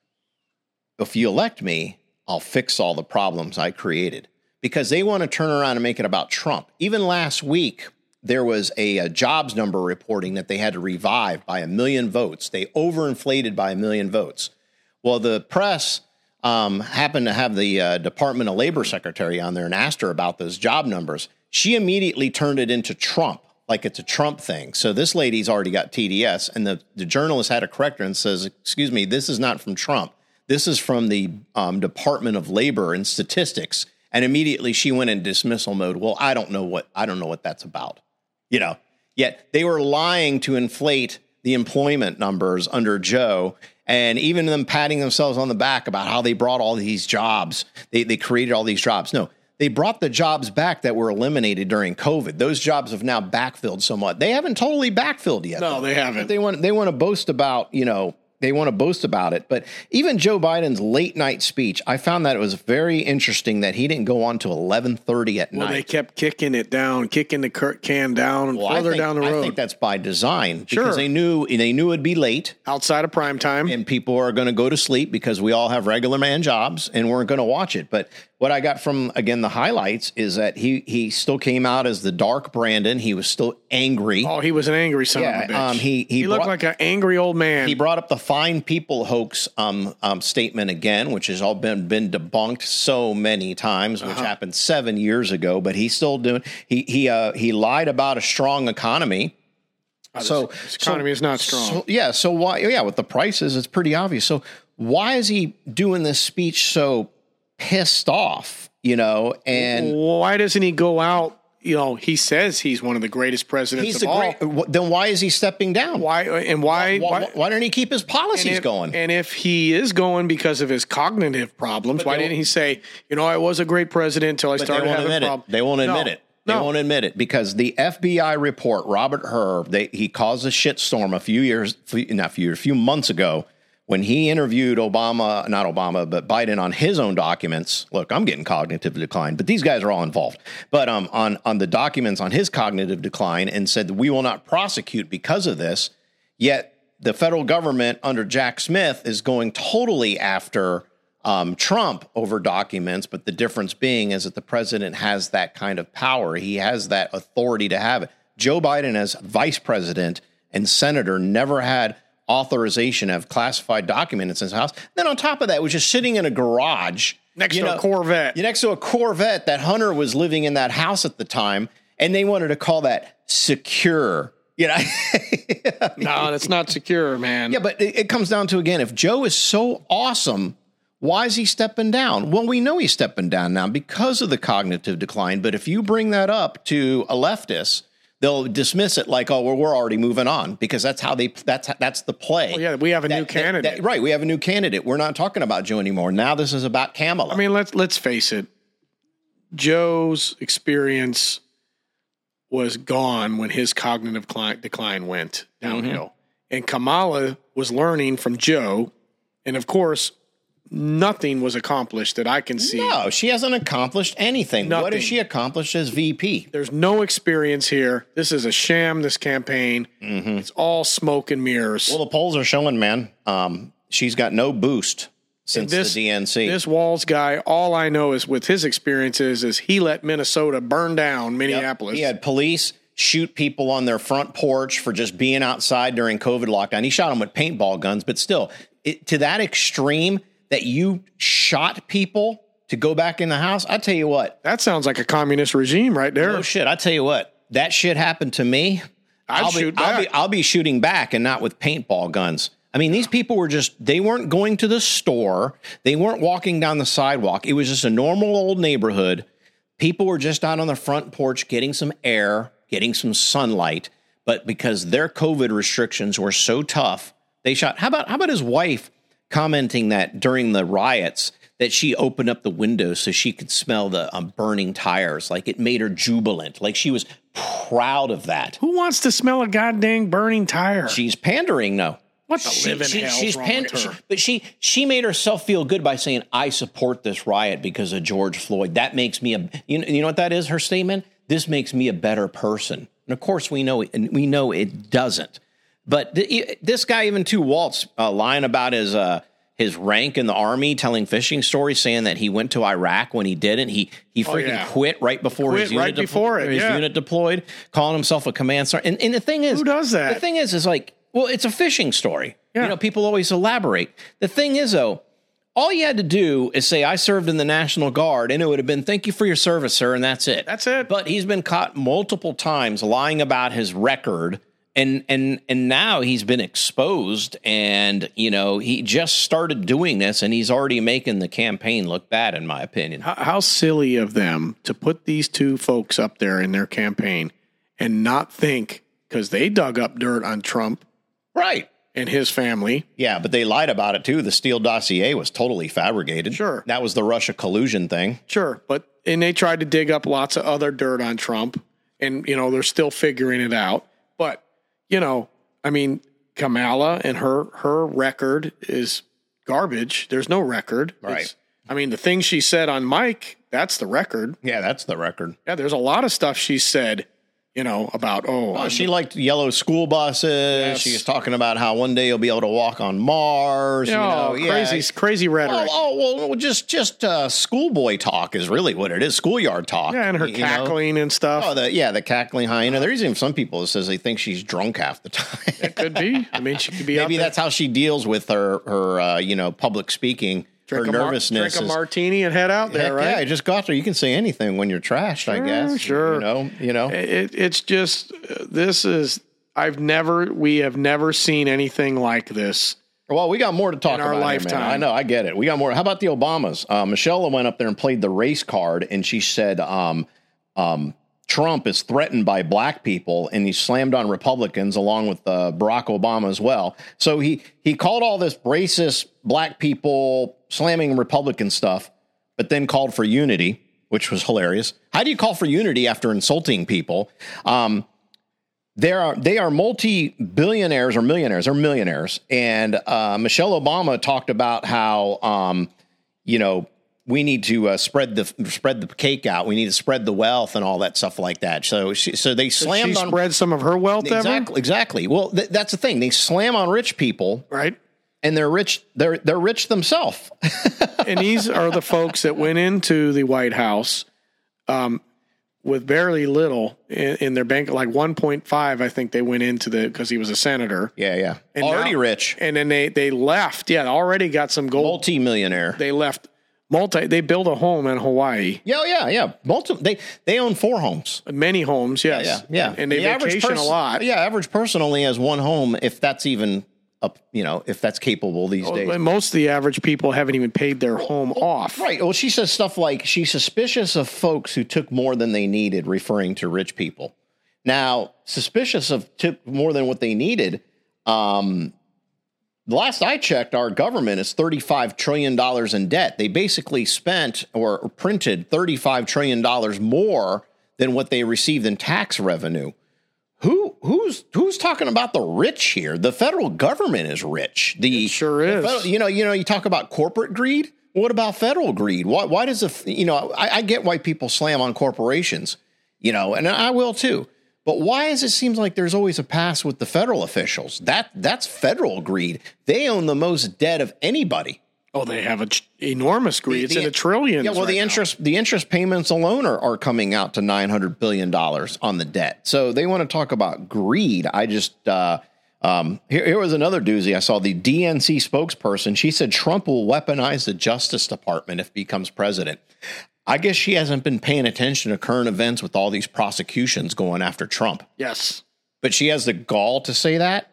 if you elect me, I'll fix all the problems I created. Because they want to turn around and make it about Trump. Even last week, there was a, a jobs number reporting that they had to revive by a million votes. They overinflated by a million votes. Well, the press um, happened to have the uh, Department of Labor secretary on there and asked her about those job numbers. She immediately turned it into Trump, like it's a Trump thing. So this lady's already got T D S, and the, the journalist had to correct her and says, excuse me, this is not from Trump. This is from the um, Department of Labor and Statistics. And immediately she went in dismissal mode. Well, I don't know what I don't know what that's about. You know, yet they were lying to inflate the employment numbers under Joe, and even them patting themselves on the back about how they brought all these jobs. They they created all these jobs. No, they brought the jobs back that were eliminated during COVID. Those jobs have now backfilled somewhat. They haven't totally backfilled yet. No, though. they haven't. But they want they want to boast about, you know, they want to boast about it. But even Joe Biden's late night speech, I found that it was very interesting that he didn't go on to eleven thirty at Well, night. they kept kicking it down, kicking the cur- can down Well, I further think, down the I road, think that's by design because Sure. they knew they knew it'd be late outside of prime time. and people are going to go to sleep because we all have regular man jobs and we're going to watch it. But what I got from, again, the highlights is that he he still came out as the dark Brandon. He was still angry. Oh, he was an angry son Yeah, of a bitch. um, he- he looked brought- like an angry old man. He brought up the fine people hoax um, um, statement again, which has all been been debunked so many times, which Uh-huh. happened seven years ago. But he's still doing. He he uh, he lied about a strong economy. Oh, this- So this economy is not strong. So, yeah. So why? Yeah, with the prices, it's pretty obvious. So why is he doing this speech so pissed off? You know, and Why doesn't he go out? You know, he says he's one of the greatest presidents he's of the all. great. wh- Then why is he stepping down? Why and why? Why, why, why don't he keep his policies and if, going? And if he is going because of his cognitive problems, why they didn't he say, you know, I was a great president until I But started they won't having admit problems? it. They won't admit No, it. They no. won't admit it because the F B I report, Robert Hur, they, he caused a shitstorm a few years, not a few years, a few months ago when he interviewed Obama, not Obama, but Biden on his own documents. Look, I'm getting cognitive decline, but these guys are all involved. But um, on on the documents on his cognitive decline, and said that we will not prosecute because of this. Yet the federal government under Jack Smith is going totally after um, Trump over documents, but the difference being is that the president has that kind of power. He has that authority to have it. Joe Biden, as vice president and senator, never had authorization of classified documents in his house. Then on top of that, was just sitting in a garage Next you to a Corvette. Next to a Corvette that Hunter was living in that house at the time, and they wanted to call that secure. You know? No, that's not secure, man. Yeah, but it, it comes down to, again, if Joe is so awesome, why is he stepping down? Well, we know he's stepping down now because of the cognitive decline. But if you bring that up to a leftist, they'll dismiss it like, oh, well, we're already moving on, because that's how they, that's, that's the play. Well, yeah, we have a That- new that- candidate. that- right. We have a new candidate. We're not talking about Joe anymore. Now this is about Kamala. I mean, let's let's face it. Joe's experience was gone when his cognitive cli- decline went downhill. Mm-hmm. And Kamala was learning from Joe. And of course, nothing was accomplished that I can see. no, she hasn't accomplished anything. What Nothing. has she accomplished as V P? There's no experience here. This is a sham, this campaign. It's all smoke and mirrors. Mm-hmm. Well, the polls are showing, man. Um, she's got no boost since this, the D N C. This Walls guy, all I know is with his experiences is he let Minnesota burn down Yep. Minneapolis. He had police shoot people on their front porch for just being outside during COVID lockdown. He shot them with paintball guns, but still, it, to that extreme that you shot people to go back in the house, I tell you what, That sounds like a communist regime right there. no shit. I tell you what, that shit happened to me. I'd I'll shoot be, I'll be, back. I'll be shooting back and not with paintball guns. I mean, these people were just, they weren't going to the store. They weren't walking down the sidewalk. It was just a normal old neighborhood. People were just out on the front porch getting some air, getting some sunlight. But because their COVID restrictions were so tough, they shot. How about, how about his wife commenting that during the riots that she opened up the window so she could smell the um, burning tires? Like, it made her jubilant. Like, she was proud of that. Who wants to smell a goddamn burning tire? She's pandering, no. What the She, living she, hell's she's wrong pander- with her? she- but she she made herself feel good by saying, "I support this riot because of George Floyd." That makes me a you know, you know what that is? Her statement. This makes me a better person. And of course, we know it, and we know it doesn't. But th- this guy, even too, Waltz, uh, lying about his uh, his rank in the army, telling fishing stories, saying that he went to Iraq when he didn't. He he Oh, freaking yeah. quit right before Quit his unit right before it, his yeah. unit deployed, calling himself a command sergeant. And, and the thing is, Who does that? The thing is, is like, well, it's a fishing story. Yeah. You know, people always elaborate. The thing is, though, all you had to do is say, "I served in the National Guard," and it would have been, "Thank you for your service, sir," and that's it. That's it. But he's been caught multiple times lying about his record, and and and now he's been exposed, and you know he just started doing this, and he's already making the campaign look bad, in my opinion. How, how silly of them to put these two folks up there in their campaign and not think, because they dug up dirt on Trump Right. and his family. Yeah, but they lied about it too. The Steele dossier was totally fabricated. Sure. That was the Russia collusion thing. Sure, but and they tried to dig up lots of other dirt on Trump, and you know they're still figuring it out. But you know, I mean, Kamala and her her record is garbage. There's no record. Right. It's- I mean, the thing she said on Mike, that's the record. Yeah, that's the record. Yeah, there's a lot of stuff she said, you know, about oh, Oh, I'm- she liked yellow school buses. Yes. She was talking about how one day you'll be able to walk on Mars. You oh, know, yeah. crazy, crazy rhetoric. Oh, oh, well, just just uh, schoolboy talk is really what it is. Schoolyard talk. yeah, and her you know? cackling and stuff. Oh, the yeah, the cackling hyena. There's even some people that says they think she's drunk half the time. It could be. I mean, she could be. out Maybe there. that's how she deals with her her uh, you know public speaking. Drink her a mar- nervousness. drink a is- martini and head out there, Heck right? Yeah, I just got there. You can say anything when you're trashed, I guess. sure. You know, you know. It, it's just uh, this is. I've never. We have never seen anything like this. Well, we got more to talk In our about here, man. lifetime. I know, I get it. We got more. How about the Obamas? Uh, Michelle went up there and played the race card, and she said um, um, Trump is threatened by black people, and he slammed on Republicans along with uh, Barack Obama as well. So he he called all this racist black people slamming Republican stuff, but then called for unity, which was hilarious. How do you call for unity after insulting people? Um, There are they are multi-billionaires or millionaires or millionaires, and uh, Michelle Obama talked about how um, you know we need to uh, spread the spread the cake out. We need to spread the wealth and all that stuff like that. So she, so they slammed she on spread some of her wealth ever? exactly exactly. Well, th- that's the thing. They slam on rich people, Right. and they're rich. They're they're rich themselves. And these are the folks that went into the White House um, with barely little in, in their bank, like one point five, I think they went into the, because he was a senator. yeah, yeah. And Already now- rich, And then they, they left. Yeah, already got some gold. multi-millionaire. They left multi. They build a home in Hawaii. Yeah, yeah, yeah. Multiple. They they own four homes. Many homes, yes. Yeah, yeah. And they The average vacation pers- a lot. Yeah, average person only has one home, if that's even up. You know, if that's capable these days. And most of the average people haven't even paid their home off. Right. Well, she says stuff like she's suspicious of folks who took more than they needed, referring to rich people. Now, suspicious of took more than what they needed. Um, the last I checked, our government is thirty-five trillion dollars in debt. They basically spent or printed thirty-five trillion dollars more than what they received in tax revenue. Who who's who's talking about the rich here? The federal government is rich. The It sure the is. federal- you know, you know, you talk about corporate greed. What about federal greed? Why why does the you know? I, I get why people slam on corporations, you know, and I will too. But why does it seem like there's always a pass with the federal officials? That that's federal greed. They own the most debt of anybody. Oh, they have an enormous greed. It's The- in the trillions. Yeah, well, right the now. interest the interest payments alone are, are coming out to nine hundred billion dollars on the debt. So they want to talk about greed. I just uh, um, here here was another doozy. I saw the D N C spokesperson. She said Trump will weaponize the Justice Department if he becomes president. I guess she hasn't been paying attention to current events with all these prosecutions going after Trump. Yes. But she has the gall to say that.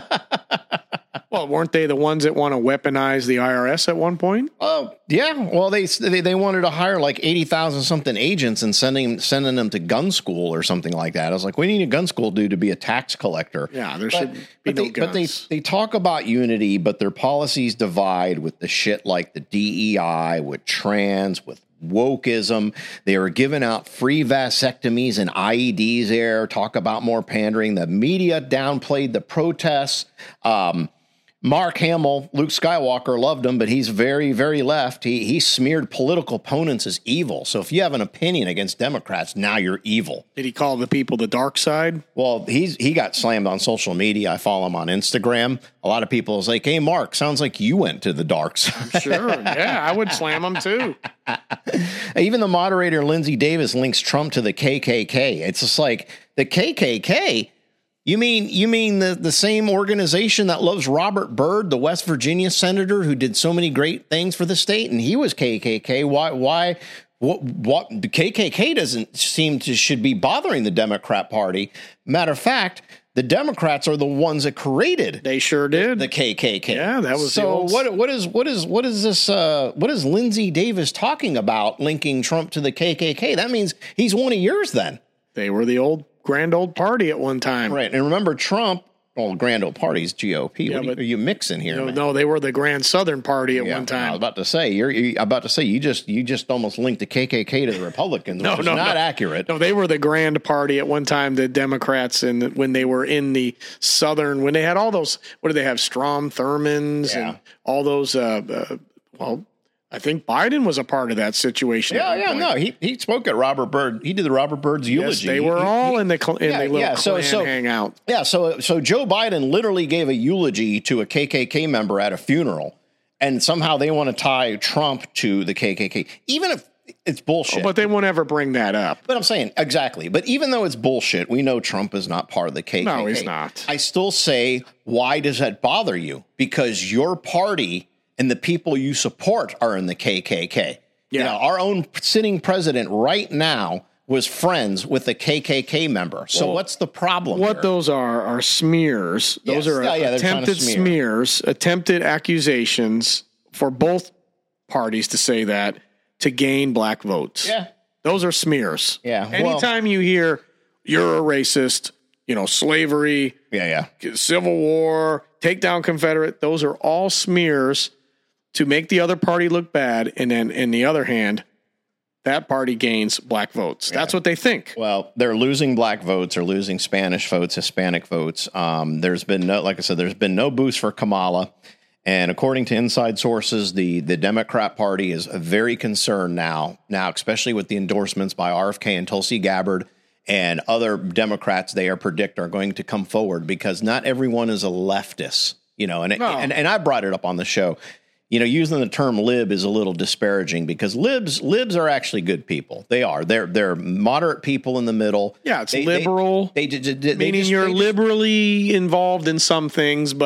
Well, weren't they the ones that want to weaponize the I R S at one point? Oh, yeah. Well, they they, they wanted to hire like eighty thousand something agents and sending sending them to gun school or something like that. I was like, we need a gun school dude to be a tax collector. Yeah, there But, should be but no they, guns. but they they talk about unity, but their policies divide with the shit like the D E I, with trans, with wokeism. They were giving out free vasectomies and I E Ds there. Talk about more pandering. The media downplayed the protests. Um, Mark Hamill, Luke Skywalker, loved him, but he's very, very left. He he smeared political opponents as evil. So if you have an opinion against Democrats, now you're evil. Did he call the people the dark side? Well, he's he got slammed on social media. I follow him on Instagram. A lot of people is like, "Hey, Mark, sounds like you went to the dark side." Sure. Yeah, I would slam him too. Even the moderator, Lindsay Davis, links Trump to the K K K. It's just like the K K K. You mean you mean the, the same organization that loves Robert Byrd, the West Virginia senator who did so many great things for the state, and he was K K K. Why why what what the K K K doesn't seem to should be bothering the Democrat Party. Matter of fact, the Democrats are the ones that created They sure did. the K K K. Yeah, that was the so. old- What what is what is what is this? Uh, what is Lindsay Davis talking about? Linking Trump to the K K K? That means he's one of yours then. They were the old grand old party at one time. Right. And remember, Trump, well, grand old party's G O P. Yeah, what are, but- you, are you mixing here? No, man? no, they were the Grand Southern Party at Yeah, one I time. was about to say, you're, you I'm about to say, you just you just almost linked the K K K to the Republicans, which No, is no, not no. accurate. No, they were the Grand Party at one time, the Democrats, and when they were in the Southern, when they had all those, what did they have, Strom Thurmans Yeah. and all those, uh, uh, well, I think Biden was a part of that situation. at Yeah, one yeah, point. no, he he spoke at Robert Byrd. He did the Robert Byrd's Yes, eulogy. they were He- all he- in the cl- in Yeah, the little yeah, so- Klan so- hangout. Yeah, so so Joe Biden literally gave a eulogy to a K K K member at a funeral, and somehow they want to tie Trump to the K K K, even if it's bullshit. But they won't ever bring that up. But I'm saying exactly. But even though it's bullshit, we know Trump is not part of the K K K. No, he's not. I still say, why does that bother you? Because your party and the people you support are in the K K K. You Yeah. know, our own sitting president right now was friends with a K K K member. So Well, what's the problem? What here? those are are smears. Those Yes. are Yeah, yeah, they're trying to attempted smear. smears, attempted accusations for both parties to say that to gain black votes. Yeah. Those are smears. Yeah, well- Anytime you hear you're a racist, you know, slavery, Yeah, yeah. Civil War, take down Confederate, those are all smears to make the other party look bad. And then, in the other hand, that party gains black votes. That's what they think. Well, they're losing black votes, they're losing Spanish votes, Hispanic votes. Um, there's been no, like I said, there's been no boost for Kamala. And according to inside sources, the, the Democrat Party is very concerned now, now, especially with the endorsements by R F K and Tulsi Gabbard and other Democrats they are predict are going to come forward, because not everyone is a leftist, you know, and, No. and, and I brought it up on the show. You know, using the term lib is a little disparaging, because libs libs are actually good people. They are. They're they're moderate people in the middle. Yeah, it's They- they- liberal, They, they, they, they meaning just- you're they just- liberally involved in some things, but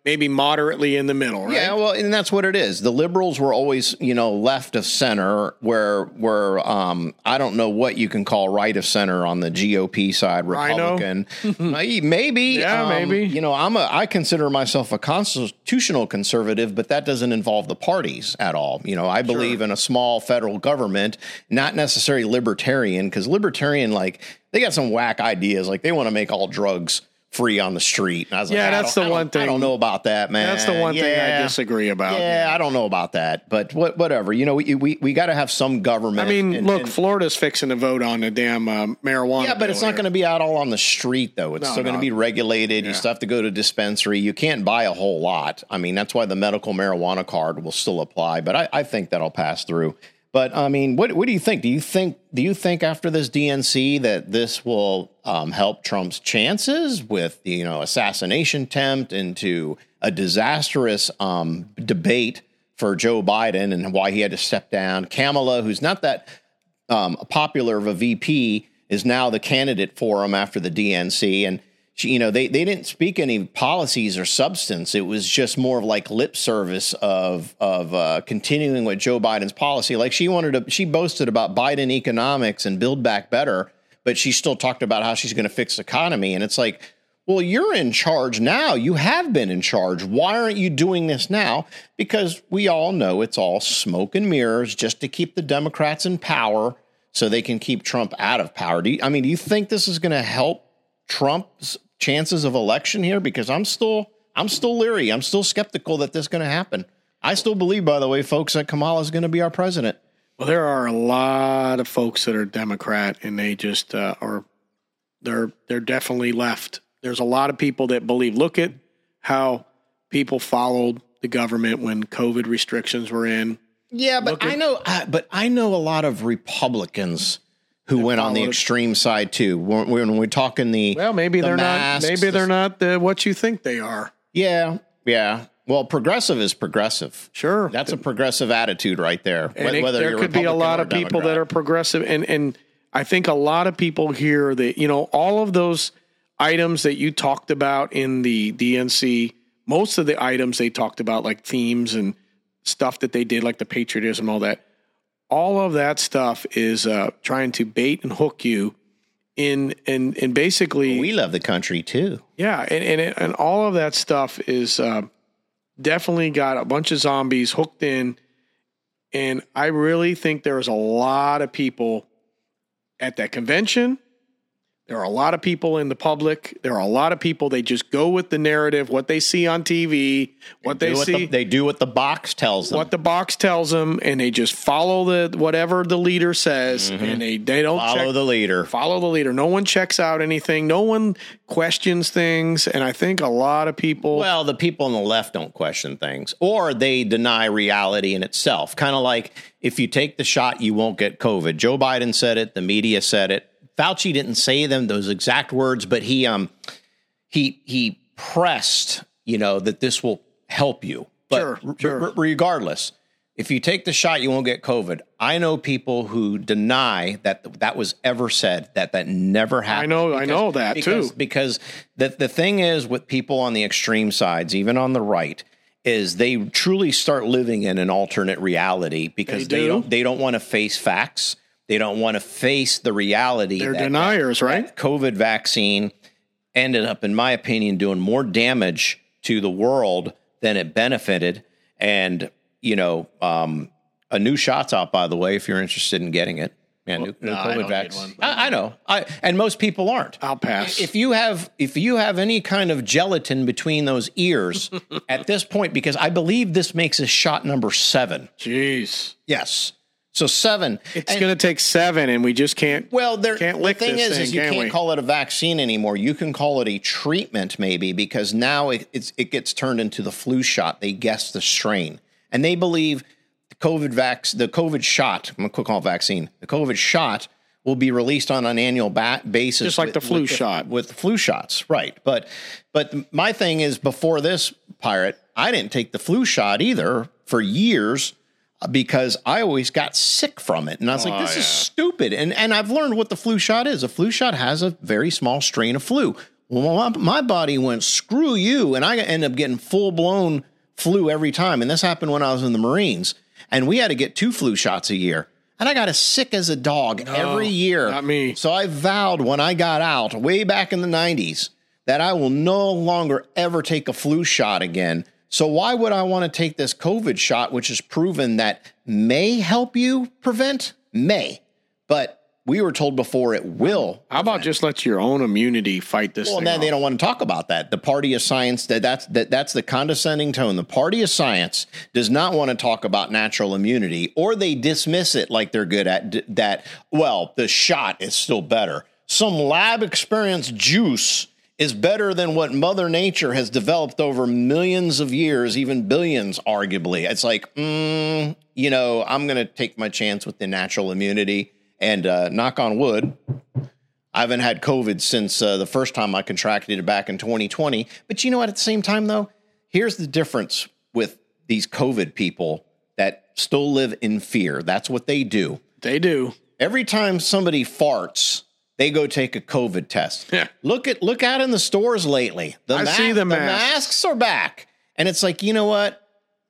maybe moderately in the middle, right? Yeah, well, and that's what it is. The liberals were always, you know, left of center, where where um, I don't know what you can call right of center on the G O P side, Republican. maybe, Yeah, um, maybe. You know, I'm a I consider myself a constitutional conservative, but that doesn't involve the parties at all. You know, I believe in a small federal government, not necessarily libertarian, because libertarian, like, they got some whack ideas, like they want to make all drugs free on the street. And I was Yeah, like, that's I the don't- one thing- I don't know about that, man. That's the one thing I Yeah. disagree about. Yeah, I don't know about that, but what, whatever. You know, we we, we got to have some government. I mean, and- look, and- Florida's fixing to vote on the damn uh, marijuana. yeah, but it's not going to be out all on the street, though. It's No, still going to no. be regulated. You Yeah. still have to go to dispensary. You can't buy a whole lot. I mean, that's why the medical marijuana card will still apply. But I, I think that'll pass through. But I mean, what what do you think? Do you think do you think after this D N C that this will um, help Trump's chances with the, you know, assassination attempt into a disastrous um, debate for Joe Biden and why he had to step down? Kamala, who's not that um, popular of a V P, is now the candidate for him after the D N C, and she, you know, they they didn't speak any policies or substance. It was just more of like lip service of of uh, continuing with Joe Biden's policy. Like she wanted to, she boasted about Biden economics and Build Back Better, but she still talked about how she's going to fix the economy. And it's like, well, you're in charge now. You have been in charge. Why aren't you doing this now? Because we all know it's all smoke and mirrors just to keep the Democrats in power so they can keep Trump out of power. Do you, I mean, do you think this is going to help Trump's chances of election here? Because I'm still I'm still leery. I'm still skeptical that this is going to happen. I still believe, by the way, folks, that Kamala is going to be our president. Well, there are a lot of folks that are Democrat, and they just uh, are. They're they're definitely left. There's a lot of people that believe. Look at how people followed the government when COVID restrictions were in. Yeah, but Look at- I know, uh, but I know a lot of Republicans who went on the followed- extreme side too. When, when we're talking the Well, maybe the they're masks, not. Maybe the- they're not the, what you think they are. Yeah, yeah. Well, progressive is progressive. Sure, That's a progressive attitude right there. And it- whether there you're could be a Republican lot or of people that Democrat. are progressive, and and I think a lot of people here that, you know, all of those items that you talked about in the D N C, most of the items they talked about, like themes and stuff that they did, like the patriotism, all that, all of that stuff is uh, trying to bait and hook you in, and and basically, We love the country too. yeah, and and, it, and all of that stuff is uh, definitely got a bunch of zombies hooked in. And I really think there's a lot of people at that convention. There are a lot of people in the public. There are a lot of people, they just go with the narrative, what they see on T V, what they, do what see, the, they do what the box tells them. what the box tells them, and they just follow the whatever the leader says, and they, they don't Follow check, the leader. follow the leader. No one checks out anything. No one questions things. And I think a lot of people, Well, the people on the left don't question things, or they deny reality in itself. Kind of like, if you take the shot, you won't get COVID. Joe Biden said it. The media said it. Fauci didn't say them, those exact words, but he um he he pressed, you know, that this will help you. But Sure, r- sure. r- regardless, if you take the shot, you won't get COVID. I know people who deny that that was ever said, that that never happened. I know- I know that, because, too. Because the the thing is with people on the extreme sides, even on the right, is they truly start living in an alternate reality because They they, do. don't they don't want to face facts. They don't want to face the reality. they're that, deniers, right? that COVID vaccine ended up, in my opinion, doing more damage to the world than it benefited. And, you know, um, a new shot's out, by the way, if you're interested in getting it. Man, new, new no, I COVID don't need vaccine. one. I, I know. I, and most people aren't. I'll pass. If you have if you have any kind of gelatin between those ears at this point, because I believe this makes us shot number seven. Jeez. Yes. So seven. It's And- going to take seven, and we just can't. well, there, Can't the lick thing this is, thing, is you can can't we? call it a vaccine anymore. You can call it a treatment, maybe, because now it, it's, it gets turned into the flu shot. They guess the strain, and they believe the COVID vax, the COVID shot. I'm going to call it vaccine. The COVID shot will be released on an annual ba- basis, Just like with- the flu with shot. with flu shots, right? But but my thing is, before this, Pirate, I didn't take the flu shot either for years, because I always got sick from it. And I was like, this is stupid. And and I've learned what the flu shot is. A flu shot has a very small strain of flu. Well, my, my body went, screw you. And I ended up getting full blown flu every time. And this happened when I was in the Marines. And we had to get two flu shots a year. And I got as sick as a dog no, every year. Not me. So I vowed when I got out way back in the nineties that I will no longer ever take a flu shot again. So why would I want to take this COVID shot, which is proven that may help you prevent? May. But we were told before it will. How about just let your own immunity fight this Well, thing then off? they don't want to talk about that. The party of science, that that's that that's the condescending tone. The party of science does not want to talk about natural immunity, or they dismiss it like they're good at d- that. Well, the shot is still better. Some lab experience juice is better than what Mother Nature has developed over millions of years, even billions, arguably. It's like, mm, you know, I'm going to take my chance with the natural immunity. And uh, knock on wood, I haven't had COVID since uh, the first time I contracted it back in twenty twenty. But you know what? At the same time, though, here's the difference with these COVID people that still live in fear. That's what they do. They do. Every time somebody farts, they go take a COVID test. Yeah. Look at look out in the stores lately. The I mas- see the the masks. masks are back. And it's like, you know what?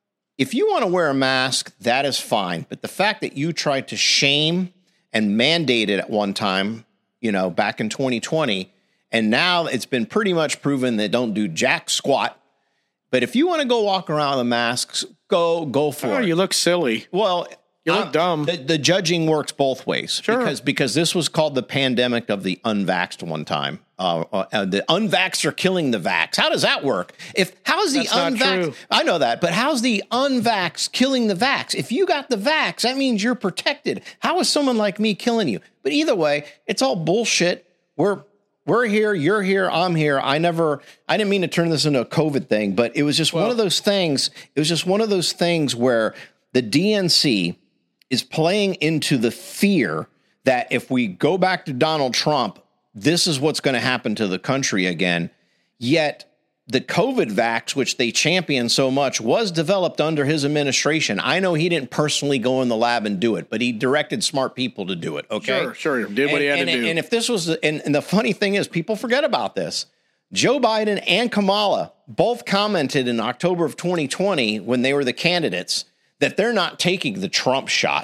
If you want to wear a mask, that is fine. But the fact that you tried to shame and mandate it at one time, you know, back in twenty twenty, and now it's been pretty much proven that don't do jack squat. But if you want to go walk around with masks, go go for Oh, it. you look silly. Well, You look uh, dumb. The, the judging works both ways. Sure. Because because this was called the pandemic of the unvaxxed one time. Uh, uh, the unvaxxed are killing the vax. How does that work? If how's the That's not unvaxxed? true. I know that, but how's the unvaxxed killing the vax? If you got the vax, that means you're protected. How is someone like me killing you? But either way, it's all bullshit. We're We're here, you're here, I'm here. I never, I didn't mean to turn this into a COVID thing, but it was just one of those things. It was just one of those things where the D N C is playing into the fear that if we go back to Donald Trump, this is what's going to happen to the country again. Yet the COVID vax, which they champion so much, was developed under his administration. I know he didn't personally go in the lab and do it, but he directed smart people to do it. Okay. Sure, sure. Did what he had and, to and, do. And if this was, and, and the funny thing is, people forget about this. Joe Biden and Kamala both commented in October of twenty twenty when they were the candidates that they're not taking the Trump shot.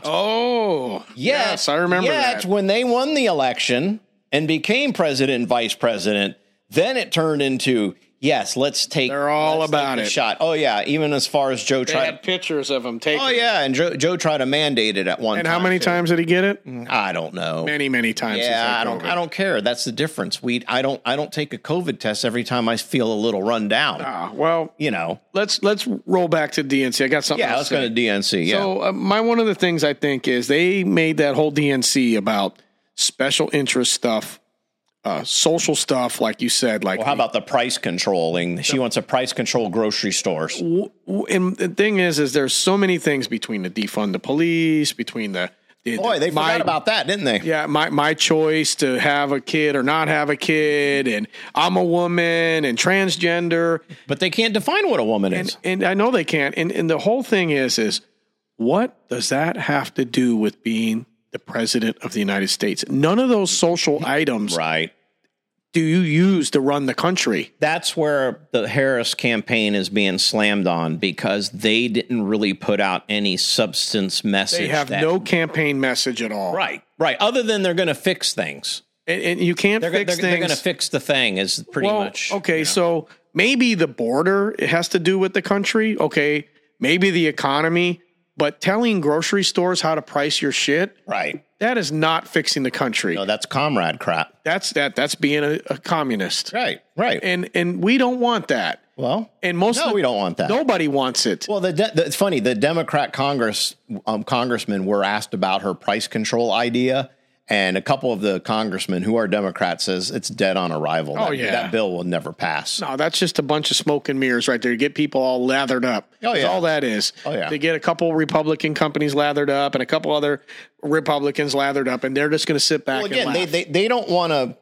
Oh, Yet, yes, I remember yet, that. when they won the election and became president and vice president, then it turned into, yes, let's take, They're all let's about take the it. shot. Oh, yeah, even as far as Joe They tried. had pictures of him taking. Oh, yeah, and Joe, Joe tried to mandate it at one And time. how many too. times did he get it? I don't know. Many, many times. since Yeah, that I don't. COVID. I don't care. That's the difference. We. I don't. I don't take a COVID test every time I feel a little run down. Ah, well, You know. let's let's roll back to D N C. I got something. Yeah. to Let's say. go to D N C. Yeah. So uh, my one of the things I think is they made that whole D N C about special interest stuff, uh, social stuff, like you said. Like, well, how about the price controlling? She wants to price control grocery stores. w- w- and the thing is, is there's so many things between the defund the police, between the, the Boy, they my- forgot about that, didn't they? Yeah, my my choice to have a kid or not have a kid, and I'm a woman and transgender. But they can't define what a woman And is. and I know they can't. And and the whole thing is is what does that have to do with being the president of the United States? None of those social items Right. do you use to run the country. That's where the Harris campaign is being slammed on because they didn't really put out any substance message. They have that- no campaign message at all. Right. Right. Other than they're going to fix things. And, and you can't They're, fix they're, they're things. going to fix the thing is pretty well, much. okay. you know. So maybe the border it has to do with the country. Okay, maybe the economy, but telling grocery stores how to price your shit, Right. that is not fixing the country. No, that's comrade crap. That's that. That's being a, a communist. Right. Right. And and we don't want that. well, And most no, of the, we don't want that. Nobody wants it. Well, the, de- the it's funny. The Democrat Congress um, congressmen were asked about her price control idea, and a couple of the congressmen who are Democrats says it's dead on arrival. Oh, that, yeah. that bill will never pass. No, that's just a bunch of smoke and mirrors right there. You get people all lathered up. Oh, That's yeah. all that is. Oh, yeah. They get a couple Republican companies lathered up and a couple other Republicans lathered up, and they're just going to sit back Well, again, and they, laugh. they they don't want to.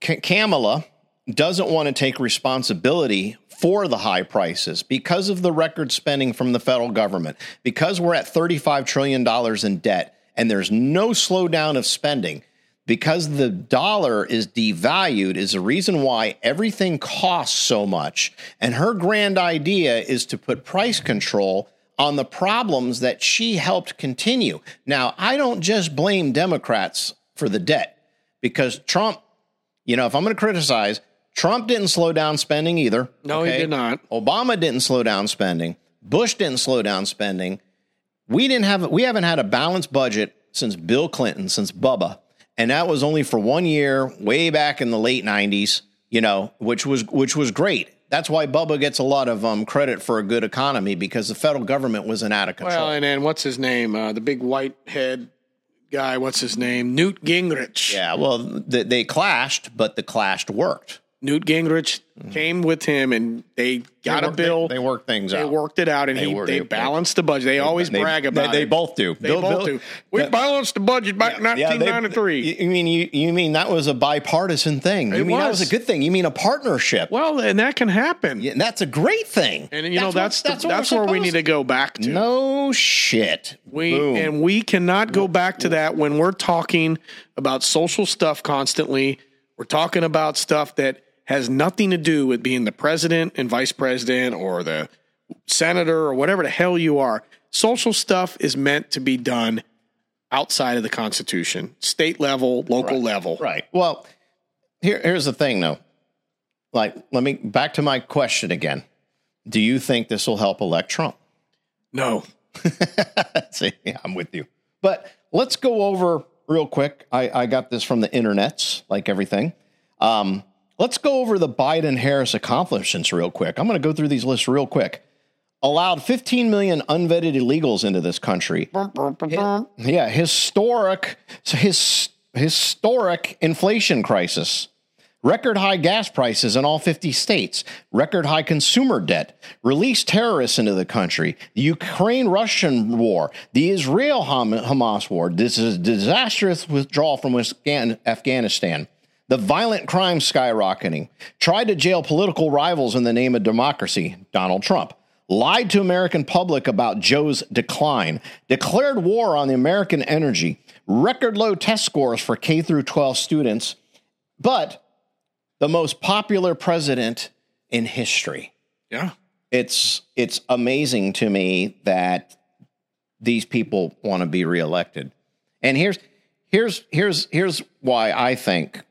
Kamala doesn't want to take responsibility for the high prices because of the record spending from the federal government. Because we're at thirty-five trillion dollars in debt, and there's no slowdown of spending. because the dollar is devalued is the reason why everything costs so much. And her grand idea is to put price control on the problems that she helped continue. Now, I don't just blame Democrats for the debt, because Trump, you know, if I'm going to criticize, Trump didn't slow down spending either. No, okay? he did not. Obama didn't slow down spending. Bush didn't slow down spending. We didn't have, we haven't had a balanced budget since Bill Clinton, since Bubba. And that was only for one year, way back in the late nineties, you know, which was, which was great. That's why Bubba gets a lot of um, credit for a good economy, because the federal government wasn't out of control. Well, and then what's his name? Uh, the big white head guy, what's his name? Newt Gingrich. Yeah, well, th- they clashed, but the clash worked. Newt Gingrich mm-hmm. came with him, and they got they a work, bill. They, they worked things they out. They worked it out, and they, he, were, they, they balanced the budget. They, they always they, brag about they, it. They both do. They Bill, both Bill, do. We that, balanced the budget back in yeah, nineteen ninety-three. Yeah, you mean you, you mean that was a bipartisan thing? You it mean was. that was a good thing? You mean a partnership? Well, and that can happen. Yeah, and that's a great thing. And you know that's that's what, the, that's, that's where we need to. to go back to. No shit. We Boom. and we cannot go back to that when we're talking about social stuff constantly. We're talking about stuff that has nothing to do with being the president and vice president or the senator or whatever the hell you are. Social stuff is meant to be done outside of the Constitution, state level, local right. level. Right. Well, here, here's the thing, though. Like, let me back to my question again. Do you think this will help elect Trump? No. See, yeah, I'm with you. But let's go over real quick. I, I got this from the internets, like everything. Um, Let's go over the Biden-Harris accomplishments real quick. I'm going to go through these lists real quick. Allowed fifteen million unvetted illegals into this country. Yeah, historic, his, historic inflation crisis. Record high gas prices in all fifty states. Record high consumer debt. Released terrorists into the country. The Ukraine-Russian war. The Israel-Hamas war. This is a disastrous withdrawal from Afghanistan. The violent crime skyrocketing, tried to jail political rivals in the name of democracy, Donald Trump, lied to American public about Joe's decline, declared war on the American energy, record low test scores for K through twelve students, but the most popular president in history. Yeah. It's, it's amazing to me that these people want to be reelected. And here's, here's, here's, here's why I think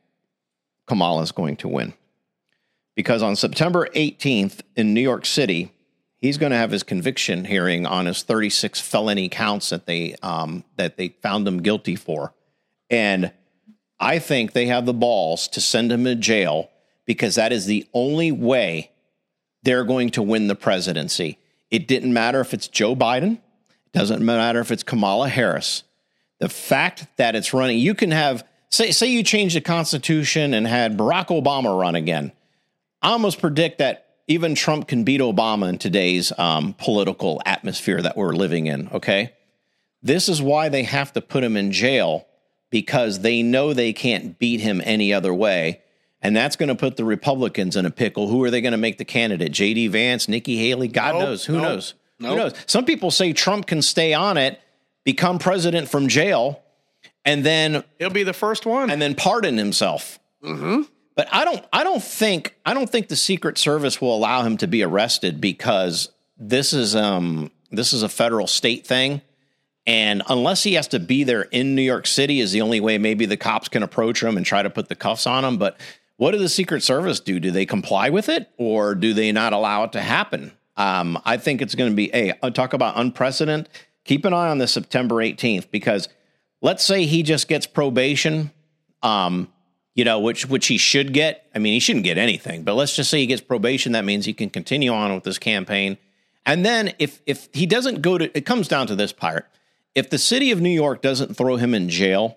Kamala is going to win, because on September eighteenth in New York City, he's going to have his conviction hearing on his thirty-six felony counts that they um, that they found him guilty for. And I think they have the balls to send him to jail, because that is the only way they're going to win the presidency. It didn't matter if it's Joe Biden. It doesn't matter if it's Kamala Harris. The fact that it's running, you can have Say, say you changed the Constitution and had Barack Obama run again. I almost predict that even Trump can beat Obama in today's um, political atmosphere that we're living in, okay? This is why they have to put him in jail, because they know they can't beat him any other way. And that's going to put the Republicans in a pickle. Who are they going to make the candidate? J D Vance, Nikki Haley? God nope, knows. Who nope, knows? Nope. Who knows? Some people say Trump can stay on it, become president from jail, and then he'll be the first one, and then pardon himself. Mm-hmm. But I don't, I don't think, I don't think the Secret Service will allow him to be arrested, because this is, um, this is a federal state thing, and unless he has to be there in New York City is the only way maybe the cops can approach him and try to put the cuffs on him. But what do the Secret Service do? Do they comply with it, or do they not allow it to happen? Um, I think it's going to be, hey, I'll talk about unprecedented. Keep an eye on the September eighteenth, because let's say he just gets probation, um, you know, which which he should get. I mean, he shouldn't get anything, but let's just say he gets probation. That means he can continue on with this campaign. And then if if he doesn't go to, it comes down to this part. If the city of New York doesn't throw him in jail,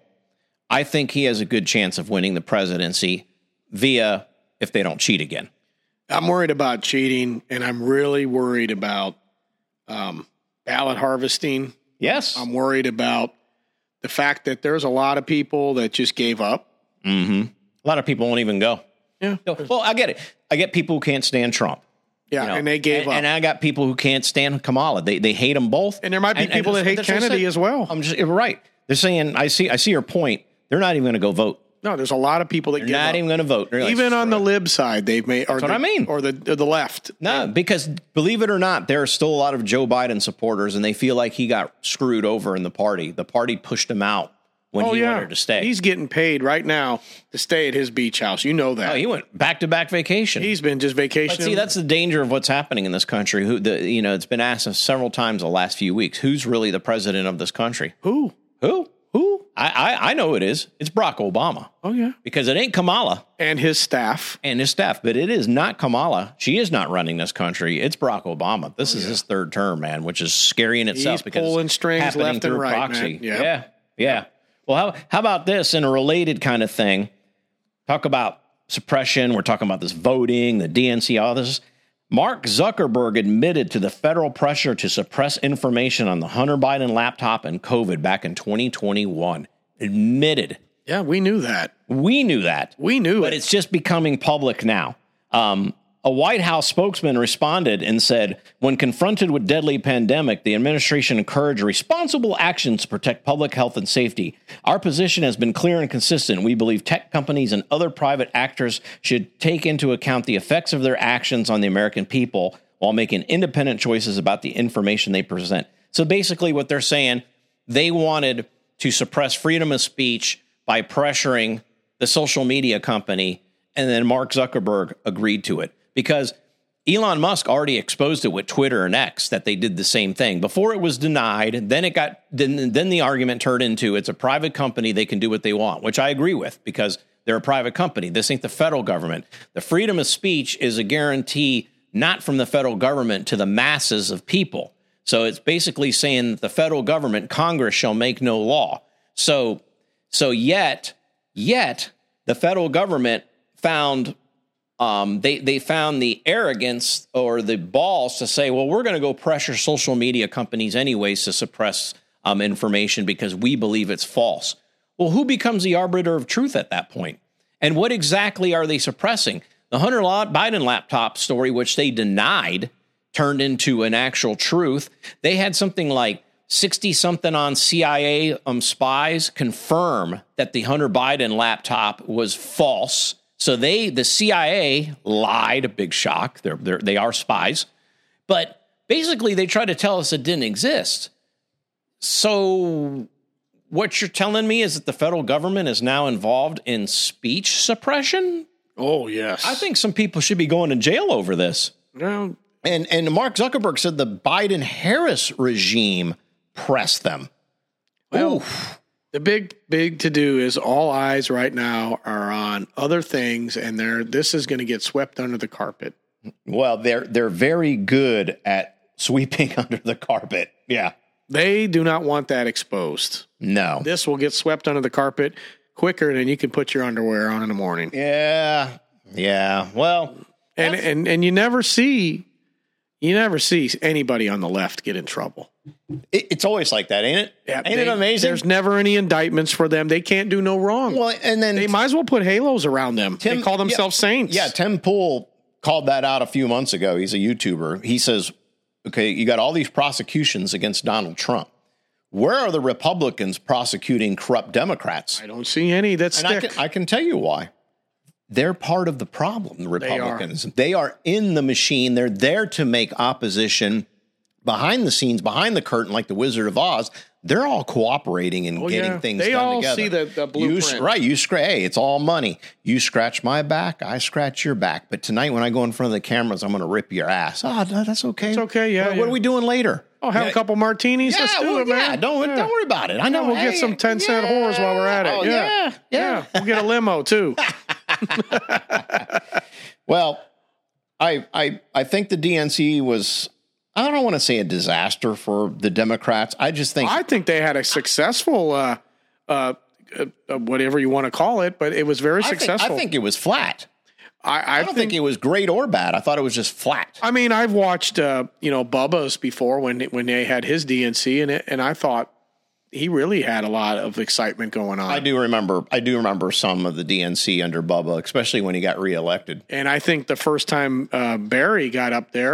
I think he has a good chance of winning the presidency via, if they don't cheat again. I'm worried about cheating, and I'm really worried about um, ballot harvesting. Yes. I'm worried about the fact that there's a lot of people that just gave up. Mm-hmm. A lot of people won't even go. Yeah. Well, I get it. I get people who can't stand Trump. Yeah, you know, and they gave and, up. And I got people who can't stand Kamala. They they hate them both. And there might be and, people and that hate that's what I Kennedy said. as well. I'm just right. They're saying, I see I see your point. They're not even going to go vote. No, there's a lot of people that They're give not up. even going to vote. They're like, Even on the "Screw it." lib side, they've made. Or That's what the, I mean. Or the or the left. No, because believe it or not, there are still a lot of Joe Biden supporters, and they feel like he got screwed over in the party. The party pushed him out when Oh, he yeah. wanted to stay. He's getting paid right now to stay at his beach house. You know that. oh, he went back to back vacation. He's been just But vacationing. see, that's the danger of what's happening in this country. Who the you know, it's been asked several times the last few weeks. Who's really the president of this country? Who? Who? Who? I I, I know it is. It's Barack Obama. Oh, yeah. Because it ain't Kamala And his staff. and his staff, but it is not Kamala. She is not running this country. It's Barack Obama. This is his third term, man, which is scary in itself. He's because pulling it's strings happening left and through right, proxy. man. Yep. Yeah, yeah. Well, how how about this in a related kind of thing? Talk about suppression. We're talking about this voting, the D N C, all this. Mark Zuckerberg admitted to the federal pressure to suppress information on the Hunter Biden laptop and COVID back in twenty twenty-one. Admitted. Yeah, we knew that. We knew that. We knew But it. it's just becoming public now. Um, a White House spokesman responded and said, when confronted with deadly pandemic, the administration encouraged responsible actions to protect public health and safety. Our position has been clear and consistent. We believe tech companies and other private actors should take into account the effects of their actions on the American people while making independent choices about the information they present. So basically what they're saying, they wanted to suppress freedom of speech by pressuring the social media company, and then Mark Zuckerberg agreed to it because Elon Musk already exposed it with Twitter and X that they did the same thing. Before it was denied, then it got then then the argument turned into it's a private company, they can do what they want, which I agree with because they're a private company. This ain't the federal government. The freedom of speech is a guarantee not from the federal government to the masses of people. So it's basically saying that the federal government, Congress, shall make no law. So, so yet, yet the federal government found um, they they found the arrogance or the balls to say, well, we're going to go pressure social media companies anyways to suppress um, information because we believe it's false. Well, who becomes the arbiter of truth at that point? And what exactly are they suppressing? The Hunter Biden laptop story, which they denied, turned into an actual truth. They had something like sixty-something on C I A um, spies confirm that the Hunter Biden laptop was false. So they, the C I A, lied. A big shock. They're, they're, they are spies. But basically, they tried to tell us it didn't exist. So what you're telling me is that the federal government is now involved in speech suppression? Oh, yes. I think some people should be going to jail over this. No, And and Mark Zuckerberg said the Biden-Harris regime pressed them. Well, Oof. the big, big to do is all eyes right now are on other things, and they're this is going to get swept under the carpet. Well, they're they're very good at sweeping under the carpet. Yeah. They do not want that exposed. No. This will get swept under the carpet quicker than you can put your underwear on in the morning. Yeah. Yeah. Well, And and and you never see you never see anybody on the left get in trouble. it, it's always like that, ain't it? Yeah, ain't they- it amazing? There's never any indictments for them. They can't do no wrong. Well, and then They might as well put halos around them. Tim- they call themselves yeah, saints. Yeah, Tim Pool called that out a few months ago. He's a YouTuber. He says, okay, you got all these prosecutions against Donald Trump. Where are the Republicans prosecuting corrupt Democrats? I don't see any that And I stick. can, I can tell you why. They're part of the problem, the Republicans. They are. they are in the machine. They're there to make opposition behind the scenes, behind the curtain, like the Wizard of Oz. They're all cooperating and Oh, getting yeah. things They done all together. see the- the You blueprint. s- right. You scratch. Hey, it's all money. You scratch my back, I scratch your back. But tonight when I go in front of the cameras, I'm going to rip your ass. Oh, no, that's okay. It's okay, yeah, What, yeah. what are we doing later? oh, have Yeah, a couple martinis. Yeah, Let's do well, it, man. yeah, don't, Yeah. don't worry about it. I know. Yeah, we'll get Hey, some ten cent whores while we're at it. Oh, yeah. yeah, yeah. We'll get a limo too. Well, I I I think the D N C was, I don't want to say a disaster for the Democrats. I just think I think they had a successful, uh, uh, uh, whatever you want to call it, but it was very I think, successful. I think it was flat. I, I, I don't think, it was great or bad. I thought it was just flat. I mean, I've watched, uh, you know, Bubba's before when when they had his D N C, and it, and I thought he really had a lot of excitement going on. I do remember I do remember some of the D N C under Bubba, especially when he got reelected. And I think the first time uh, Barry got up there,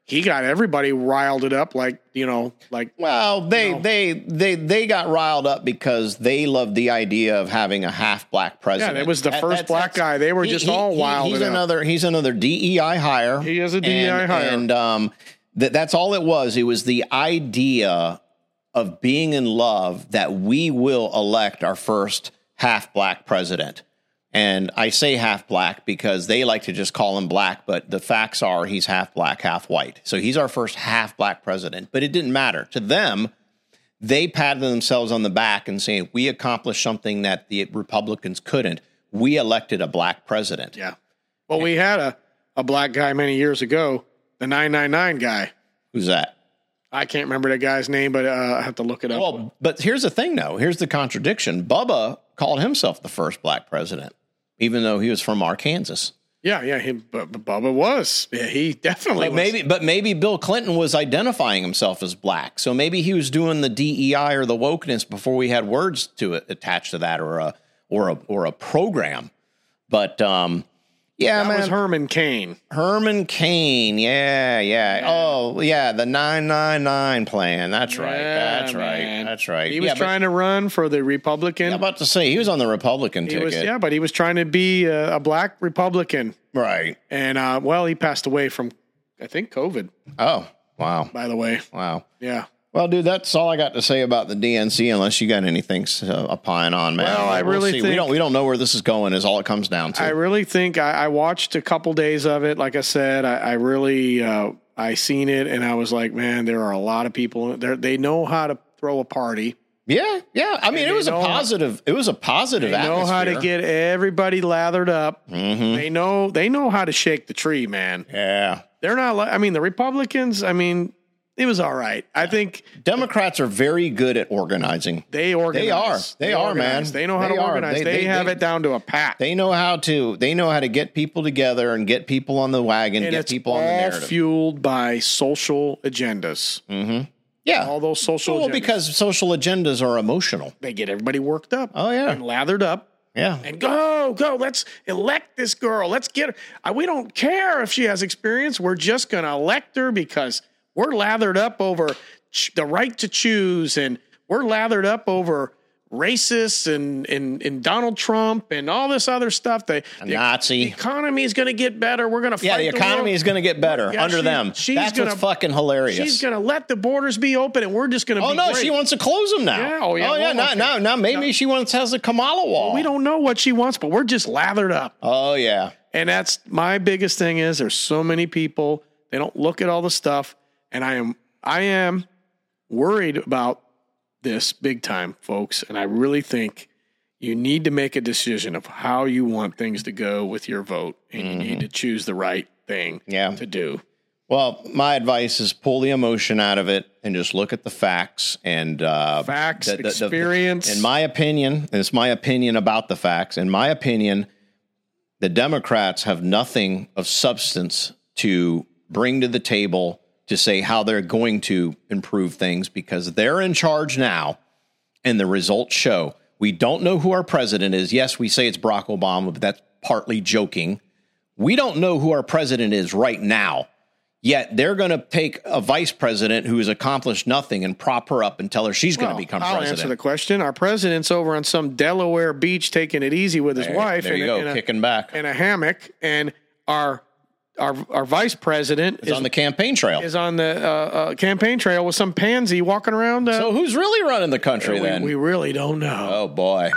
he got everybody riled it up like, you know, like, Well, they No. they they they got riled up because they loved the idea of having a half black president. that was the That- first that's- black that's- guy. They were just all wild He's it up. another he's another D E I hire. He is a D E I and, hire. and um, that that's all it was. It was the idea of being in love that we will elect our first half black president. And I say half black because they like to just call him black, but the facts are he's half black, half white. So he's our first half black president. But it didn't matter to them. They patted themselves on the back and saying, we accomplished something that the Republicans couldn't. We elected a black president. Yeah. Well, we had a, a black guy many years ago, the nine nine nine guy. Who's that? I can't remember the guy's name, but uh, I have to look it up. Well, but here's the thing, though. Here's the contradiction. Bubba called himself the first black president, even though he was from Arkansas. yeah, yeah, he, but, but Bubba was. Yeah, he definitely But was. maybe, but maybe Bill Clinton was identifying himself as black. So maybe he was doing the D E I or the wokeness before we had words to it attached to that, or a or a or a program. But um, yeah, That man, was Herman Cain. Herman Cain. Yeah, yeah. Oh, yeah, the nine nine nine plan. That's right. Yeah, That's right. man. That's right. He was yeah, but- trying to run for the Republican. I'm about to say he was on the Republican he ticket. was, yeah, but he was trying to be a, a black Republican. Right. And, uh, well, he passed away from, I think, COVID, Oh, wow. by the way. Wow. Yeah. Well, dude, that's all I got to say about the D N C. Unless you got anything to opine on, man. Well, I We'll really see. think- we don't we don't know where this is going. Is all it comes down to. I really think I, I watched a couple days of it. Like I said, I, I really, uh, I seen it and I was like, man, there are a lot of people there. They know how to throw a party. yeah, yeah. I mean, And it was they a know- positive. It was a positive. They know how to atmosphere. get everybody lathered up. Mm-hmm. They know, they know how to shake the tree, man. Yeah. They're not like, I mean, the Republicans, I mean, it was all right. I think Democrats are very good at organizing. they organize. They are. They are, man. organize. They know how They to are. organize. They- They, they- have they- it down to a pat. They know how to. They know how to get people together and get people on the wagon, and get it's people all on the narrative. fueled by social agendas. yeah. All those social Well, agendas. because social agendas are emotional. They get everybody worked up. Oh, yeah. And lathered up. Yeah. And go, go, let's elect this girl. Let's get her. Uh, we don't care if she has experience. We're just going to elect her because we're lathered up over ch- the right to choose. And we're lathered up over racists and, and, and Donald Trump and all this other stuff. The, the, Nazi. the economy is going to get better. We're going to fight Yeah, the economy world. is going to get better Yeah, under she- them. she's That's gonna- what's fucking hilarious. She's going to let the borders be open and we're just going to oh be no, great. she wants to close them now. Yeah, oh, yeah, Oh yeah. well, Now, okay. now, now, maybe she wants has a Kamala wall. We don't know what she wants, but we're just lathered up. Oh yeah. And that's my biggest thing is there's so many people, they don't look at all the stuff. And I am, I am worried about this big time, folks. And I really think you need to make a decision of how you want things to go with your vote. And you need to choose the right thing Yeah. to do. Well, my advice is pull the emotion out of it and just look at the facts and uh, Facts, the- the- the- experience. in my opinion, and it's my opinion about the facts. In my opinion, the Democrats have nothing of substance to bring to the table to say how they're going to improve things because they're in charge now, and the results show. We don't know who our president is. Yes, we say it's Barack Obama, but that's partly joking. We don't know who our president is right now. Yet they're going to take a vice president who has accomplished nothing and prop her up and tell her she's going to Well, become I'll president. answer the question. Our president's over on some Delaware beach taking it easy with his There- wife there you in, go, a, in, a, kicking back. in a hammock, and our our our vice president It's is on the campaign trail. is on the uh, uh, campaign trail with some pansy walking around. Uh, So who's really running the country we, then? we really don't know. oh boy.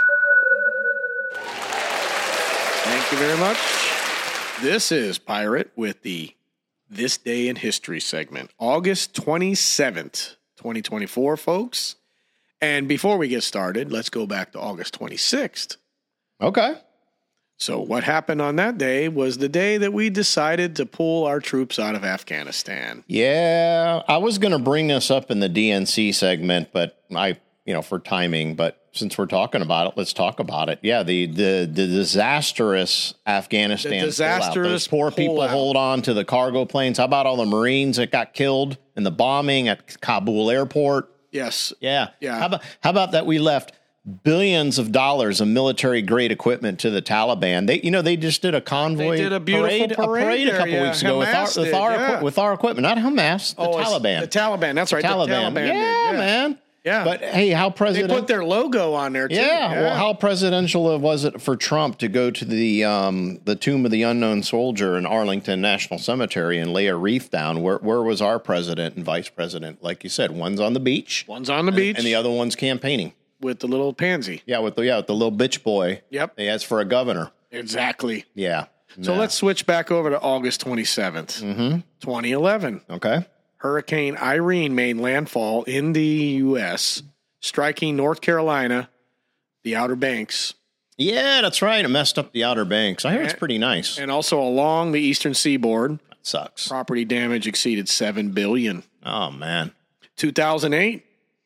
Thank you very much. This is Pirate with the This Day in History segment, August twenty-seventh, twenty twenty-four, folks. And before we get started, let's go back to August twenty-sixth. Okay. So what happened on that day was the day that we decided to pull our troops out of Afghanistan. Yeah, I was going to bring this up in the D N C segment, but I, you know, for timing, but since we're talking about it, let's talk about it. Yeah, the the, the disastrous Afghanistan The disastrous pullout. Those poor people pullout. hold on to the cargo planes. How about all the Marines that got killed in the bombing at Kabul airport? Yes. Yeah. Yeah. How about how about that we left billions of dollars of military grade equipment to the Taliban. They, you know, they just did a convoy They did a beautiful parade, parade a parade there, a couple yeah. weeks ago with our, Hamas with, did, our, yeah. equi- with our equipment, not Hamas, the Oh, it's Taliban. The Taliban. That's right. Taliban. The Taliban. did, yeah, man. Yeah. But hey, how They president? put their logo on there too. yeah, Well, how presidential was it for Trump to go to the um, the Tomb of the Unknown Soldier in Arlington National Cemetery and lay a wreath down? Where where was our president and vice president? Like you said, one's on the beach, One's on the beach and the other one's campaigning. with the little pansy. Yeah, with the yeah with the little bitch boy. Yep. He has for a governor. Exactly. Yeah. So Nah. let's switch back over to August twenty-seventh, Mm-hmm. twenty eleven. Okay. Hurricane Irene made landfall in the U S, striking North Carolina, the Outer Banks, Yeah, that's right. It messed up the Outer Banks. I hear it's pretty nice. and also along the eastern seaboard. That sucks. Property damage exceeded seven billion dollars. Oh man. two thousand eight,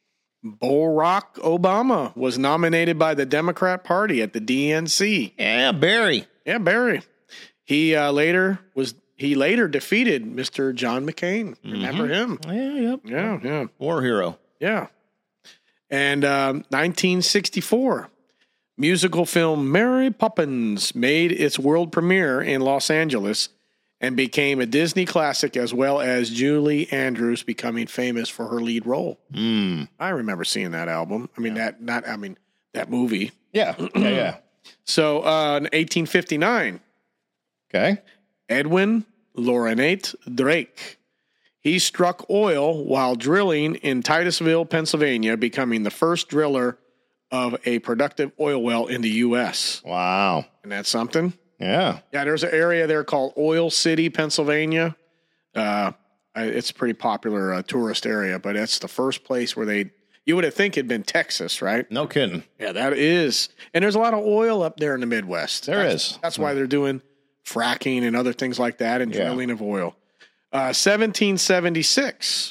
Barack Obama was nominated by the Democrat Party at the D N C. Yeah, Barry. Yeah, Barry. He uh, later was he later defeated Mister John McCain. Remember him? Yeah, yep. Yeah, yeah, War hero. yeah. And um, nineteen sixty-four, musical film Mary Poppins made its world premiere in Los Angeles and became a Disney classic, as well as Julie Andrews becoming famous for her lead role. Mm. I remember seeing that album. I mean that not I mean that movie. Yeah. Yeah, yeah. So uh, in eighteen fifty-nine, Okay. Edwin Laurinate Drake. He struck oil while drilling in Titusville, Pennsylvania, becoming the first driller of a productive oil well in the U S. Wow. And that's something. Yeah. Yeah, there's an area there called Oil City, Pennsylvania. Uh, it's a pretty popular uh, tourist area, but it's the first place where they, you would have think it'd been Texas, right? No kidding. Yeah, that is. And there's a lot of oil up there in the Midwest. There that's, is. That's why they're doing fracking and other things like that and Yeah. drilling of oil. Uh, seventeen seventy-six,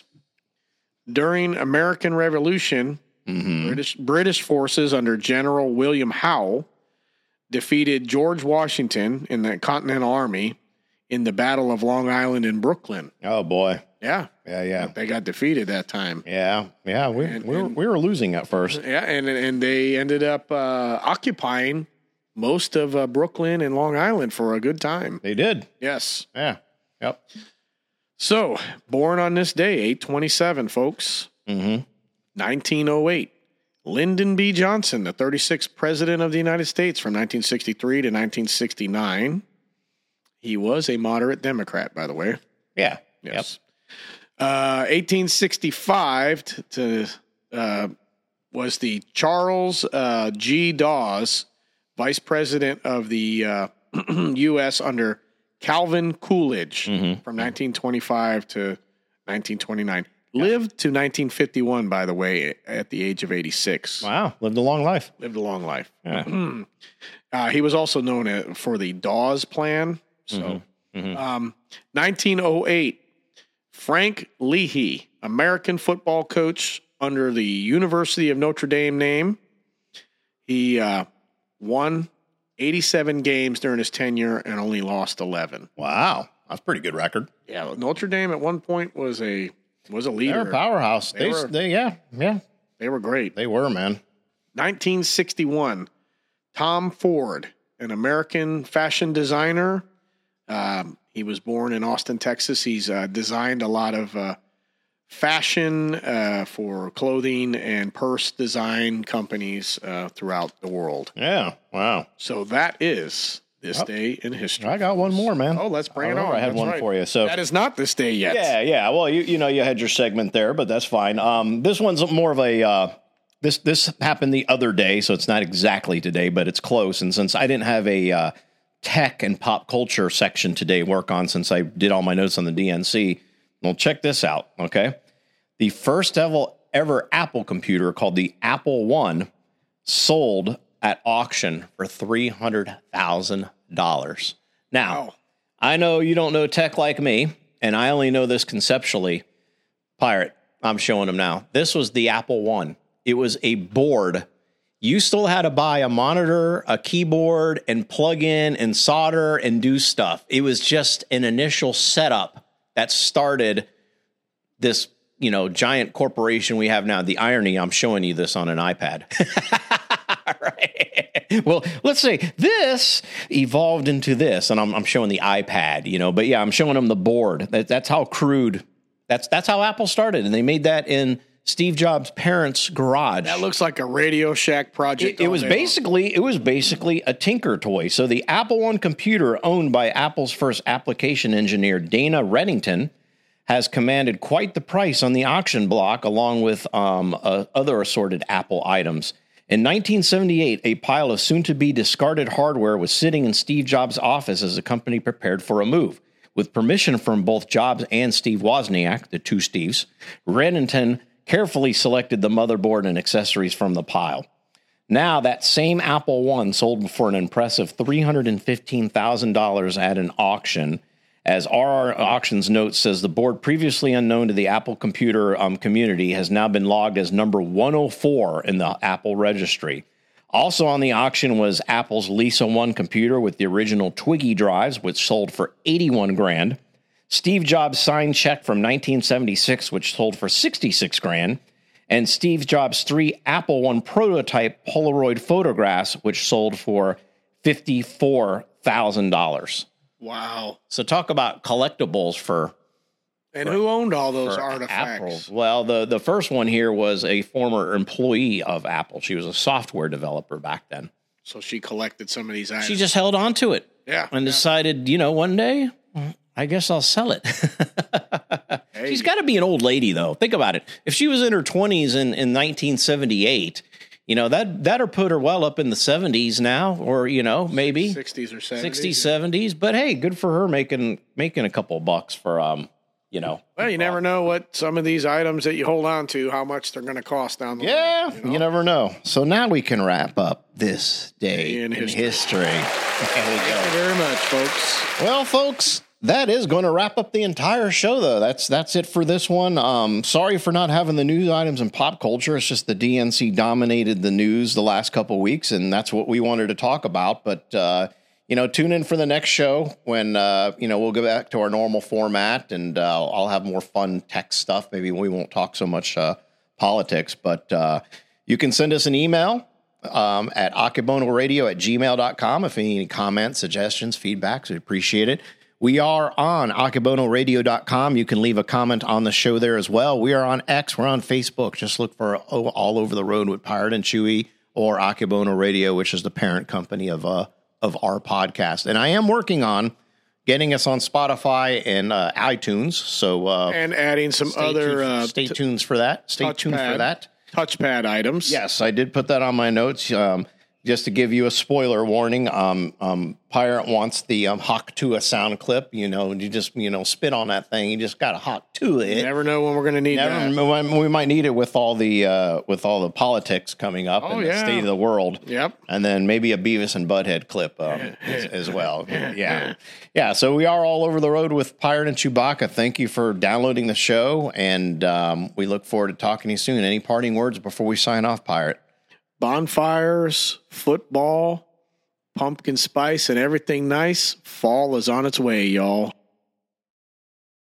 during American Revolution, Mm-hmm. British British forces under General William Howe defeated George Washington in the Continental Army in the Battle of Long Island and Brooklyn. Oh boy. Yeah, Yeah, yeah. they got defeated that time. Yeah. Yeah. We And- we, were, and- we were losing at first. Yeah, and and they ended up uh, occupying most of uh, Brooklyn and Long Island for a good time. They did. Yes. Yeah. Yep. So, born on this day, eight twenty-seven, folks, Mm-hmm. nineteen oh eight, Lyndon B. Johnson, the thirty-sixth President of the United States from nineteen sixty-three to nineteen sixty-nine. He was a moderate Democrat, by the way. Yeah. Yes. Uh, eighteen sixty-five to, to uh, was the Charles uh, G. Dawes, Vice President of the uh, U S under Calvin Coolidge Mhm. from nineteen twenty-five to nineteen twenty-nine. Lived to nineteen fifty-one, by the way, at the age of eighty-six. Yep. Wow. Lived a long life. Lived a long life. Yeah. Uh, he was also known uh, for the Dawes Plan. So, Mhm. Um, nineteen oh eight, Frank Leahy, American football coach under the University of Notre Dame name. He uh, won eighty-seven games during his tenure and only lost eleven. Wow. That's a pretty good record. Yeah, Notre Dame at one point was a was a They're leader. a powerhouse. They They, were- they, yeah, yeah, They were great. they were, man. nineteen sixty-one, Tom Ford, an American fashion designer. Um, he was born in Austin, Texas. He's uh, designed a lot of uh, fashion uh, for clothing and purse design companies uh, throughout the world. Yeah. Wow. So that is this Yep. day in history. I got one more, man. Oh, let's bring I it remember on. I had That's one right. for you. So That is not this day yet. yeah, yeah. Well, you you know you had your segment there, but that's fine. Um, this one's more of a uh, this this happened the other day, so it's not exactly today, but it's close. And since I didn't have a uh, tech and pop culture section today to work on, since I did all my notes on the D N C, well, check this out. Okay, the first ever ever Apple computer called the Apple One sold at auction for three hundred thousand dollars. Now, Wow. I know you don't know tech like me, and I only know this conceptually. Pirate, I'm showing them now. This was the Apple One. It was a board. You still had to buy a monitor, a keyboard, and plug in and solder and do stuff. It was just an initial setup that started this, you know, giant corporation we have now. The irony, I'm showing you this on an iPad. Right. Well, let's say this evolved into this, and I'm, I'm showing the iPad, you know, but yeah, I'm showing them the board. That, that's how crude. That's that's how Apple started, and they made that in Steve Jobs' parents' garage. That looks like a Radio Shack project. It, it was basically long. it was basically a tinker toy. So the Apple One computer, owned by Apple's first application engineer Dana Reddington, has commanded quite the price on the auction block, along with um, uh, other assorted Apple items. In nineteen seventy-eight, a pile of soon-to-be discarded hardware was sitting in Steve Jobs' office as the company prepared for a move. With permission from both Jobs and Steve Wozniak, the two Steves, Reddington carefully selected the motherboard and accessories from the pile. Now, that same Apple One sold for an impressive three hundred fifteen thousand dollars at an auction. As R R Auctions note says, the board previously unknown to the Apple computer um, community has now been logged as number one oh four in the Apple registry. Also on the auction was Apple's Lisa One computer with the original Twiggy drives, which sold for eighty-one grand. Steve Jobs' signed check from nineteen seventy-six, which sold for sixty-six grand. And Steve Jobs' three Apple One prototype Polaroid photographs, which sold for fifty-four thousand dollars. Wow. So talk about collectibles for... And who owned all those for artifacts? Apple. Well, the, the first one here was a former employee of Apple. She was a software developer back then. So she collected some of these items. She just held on to it. Yeah. And yeah. decided, you know, one day, I guess I'll sell it. Hey. She's got to be an old lady, though. Think about it. If she was in her twenties in, in nineteen seventy-eight, you know, that that'll put her well up in the seventies now, or, you know, maybe sixties or seventies. sixties, seventies. But hey, good for her making making a couple bucks for, um, you know. Well, you never know what some of these items that you hold on to, how much they're going to cost down the Yeah, line. You know? you never know. So now we can wrap up this day In in history. history. There we Thank go. you very much, folks. Well, folks, that is going to wrap up the entire show, though. That's that's it for this one. Um, sorry for not having the news items in pop culture. It's just the D N C dominated the news the last couple of weeks, and that's what we wanted to talk about. But, uh, you know, tune in for the next show when, uh, you know, we'll go back to our normal format, and uh, I'll have more fun tech stuff. Maybe we won't talk so much uh, politics, but uh, you can send us an email um, at akibonoradio at gmail dot com if any comments, suggestions, feedbacks. We appreciate it. We are on akibono radio dot com. You can leave a comment on the show there as well. We are on X. We're on Facebook. Just look for oh, All Over the Road with Pirate and Chewy, or Akibono Radio, which is the parent company of uh, of our podcast. And I am working on getting us on Spotify and uh, iTunes. So uh, And adding some stay other tuned, uh, stay t- tuned for that. Stay tuned touchpad. for that. touchpad items. Yes, I did put that on my notes. Um, just to give you a spoiler warning, um, um, Pirate wants the um, Hawk Tua sound clip. You know, you just, you know, spit on that thing. You just got to Hawk Tua it. You never know when we're going to need Never, that. we might need it with all the uh, with all the politics coming up Oh, and yeah. the state of the world. Yep. And then maybe a Beavis and Butthead clip um, as, as well. Yeah. Yeah. So we are all over the road with Pirate and Chewbacca. Thank you for downloading the show. And um, we look forward to talking to you soon. Any parting words before we sign off, Pirate? Bonfires, football, pumpkin spice, and everything nice. Fall is on its way, y'all.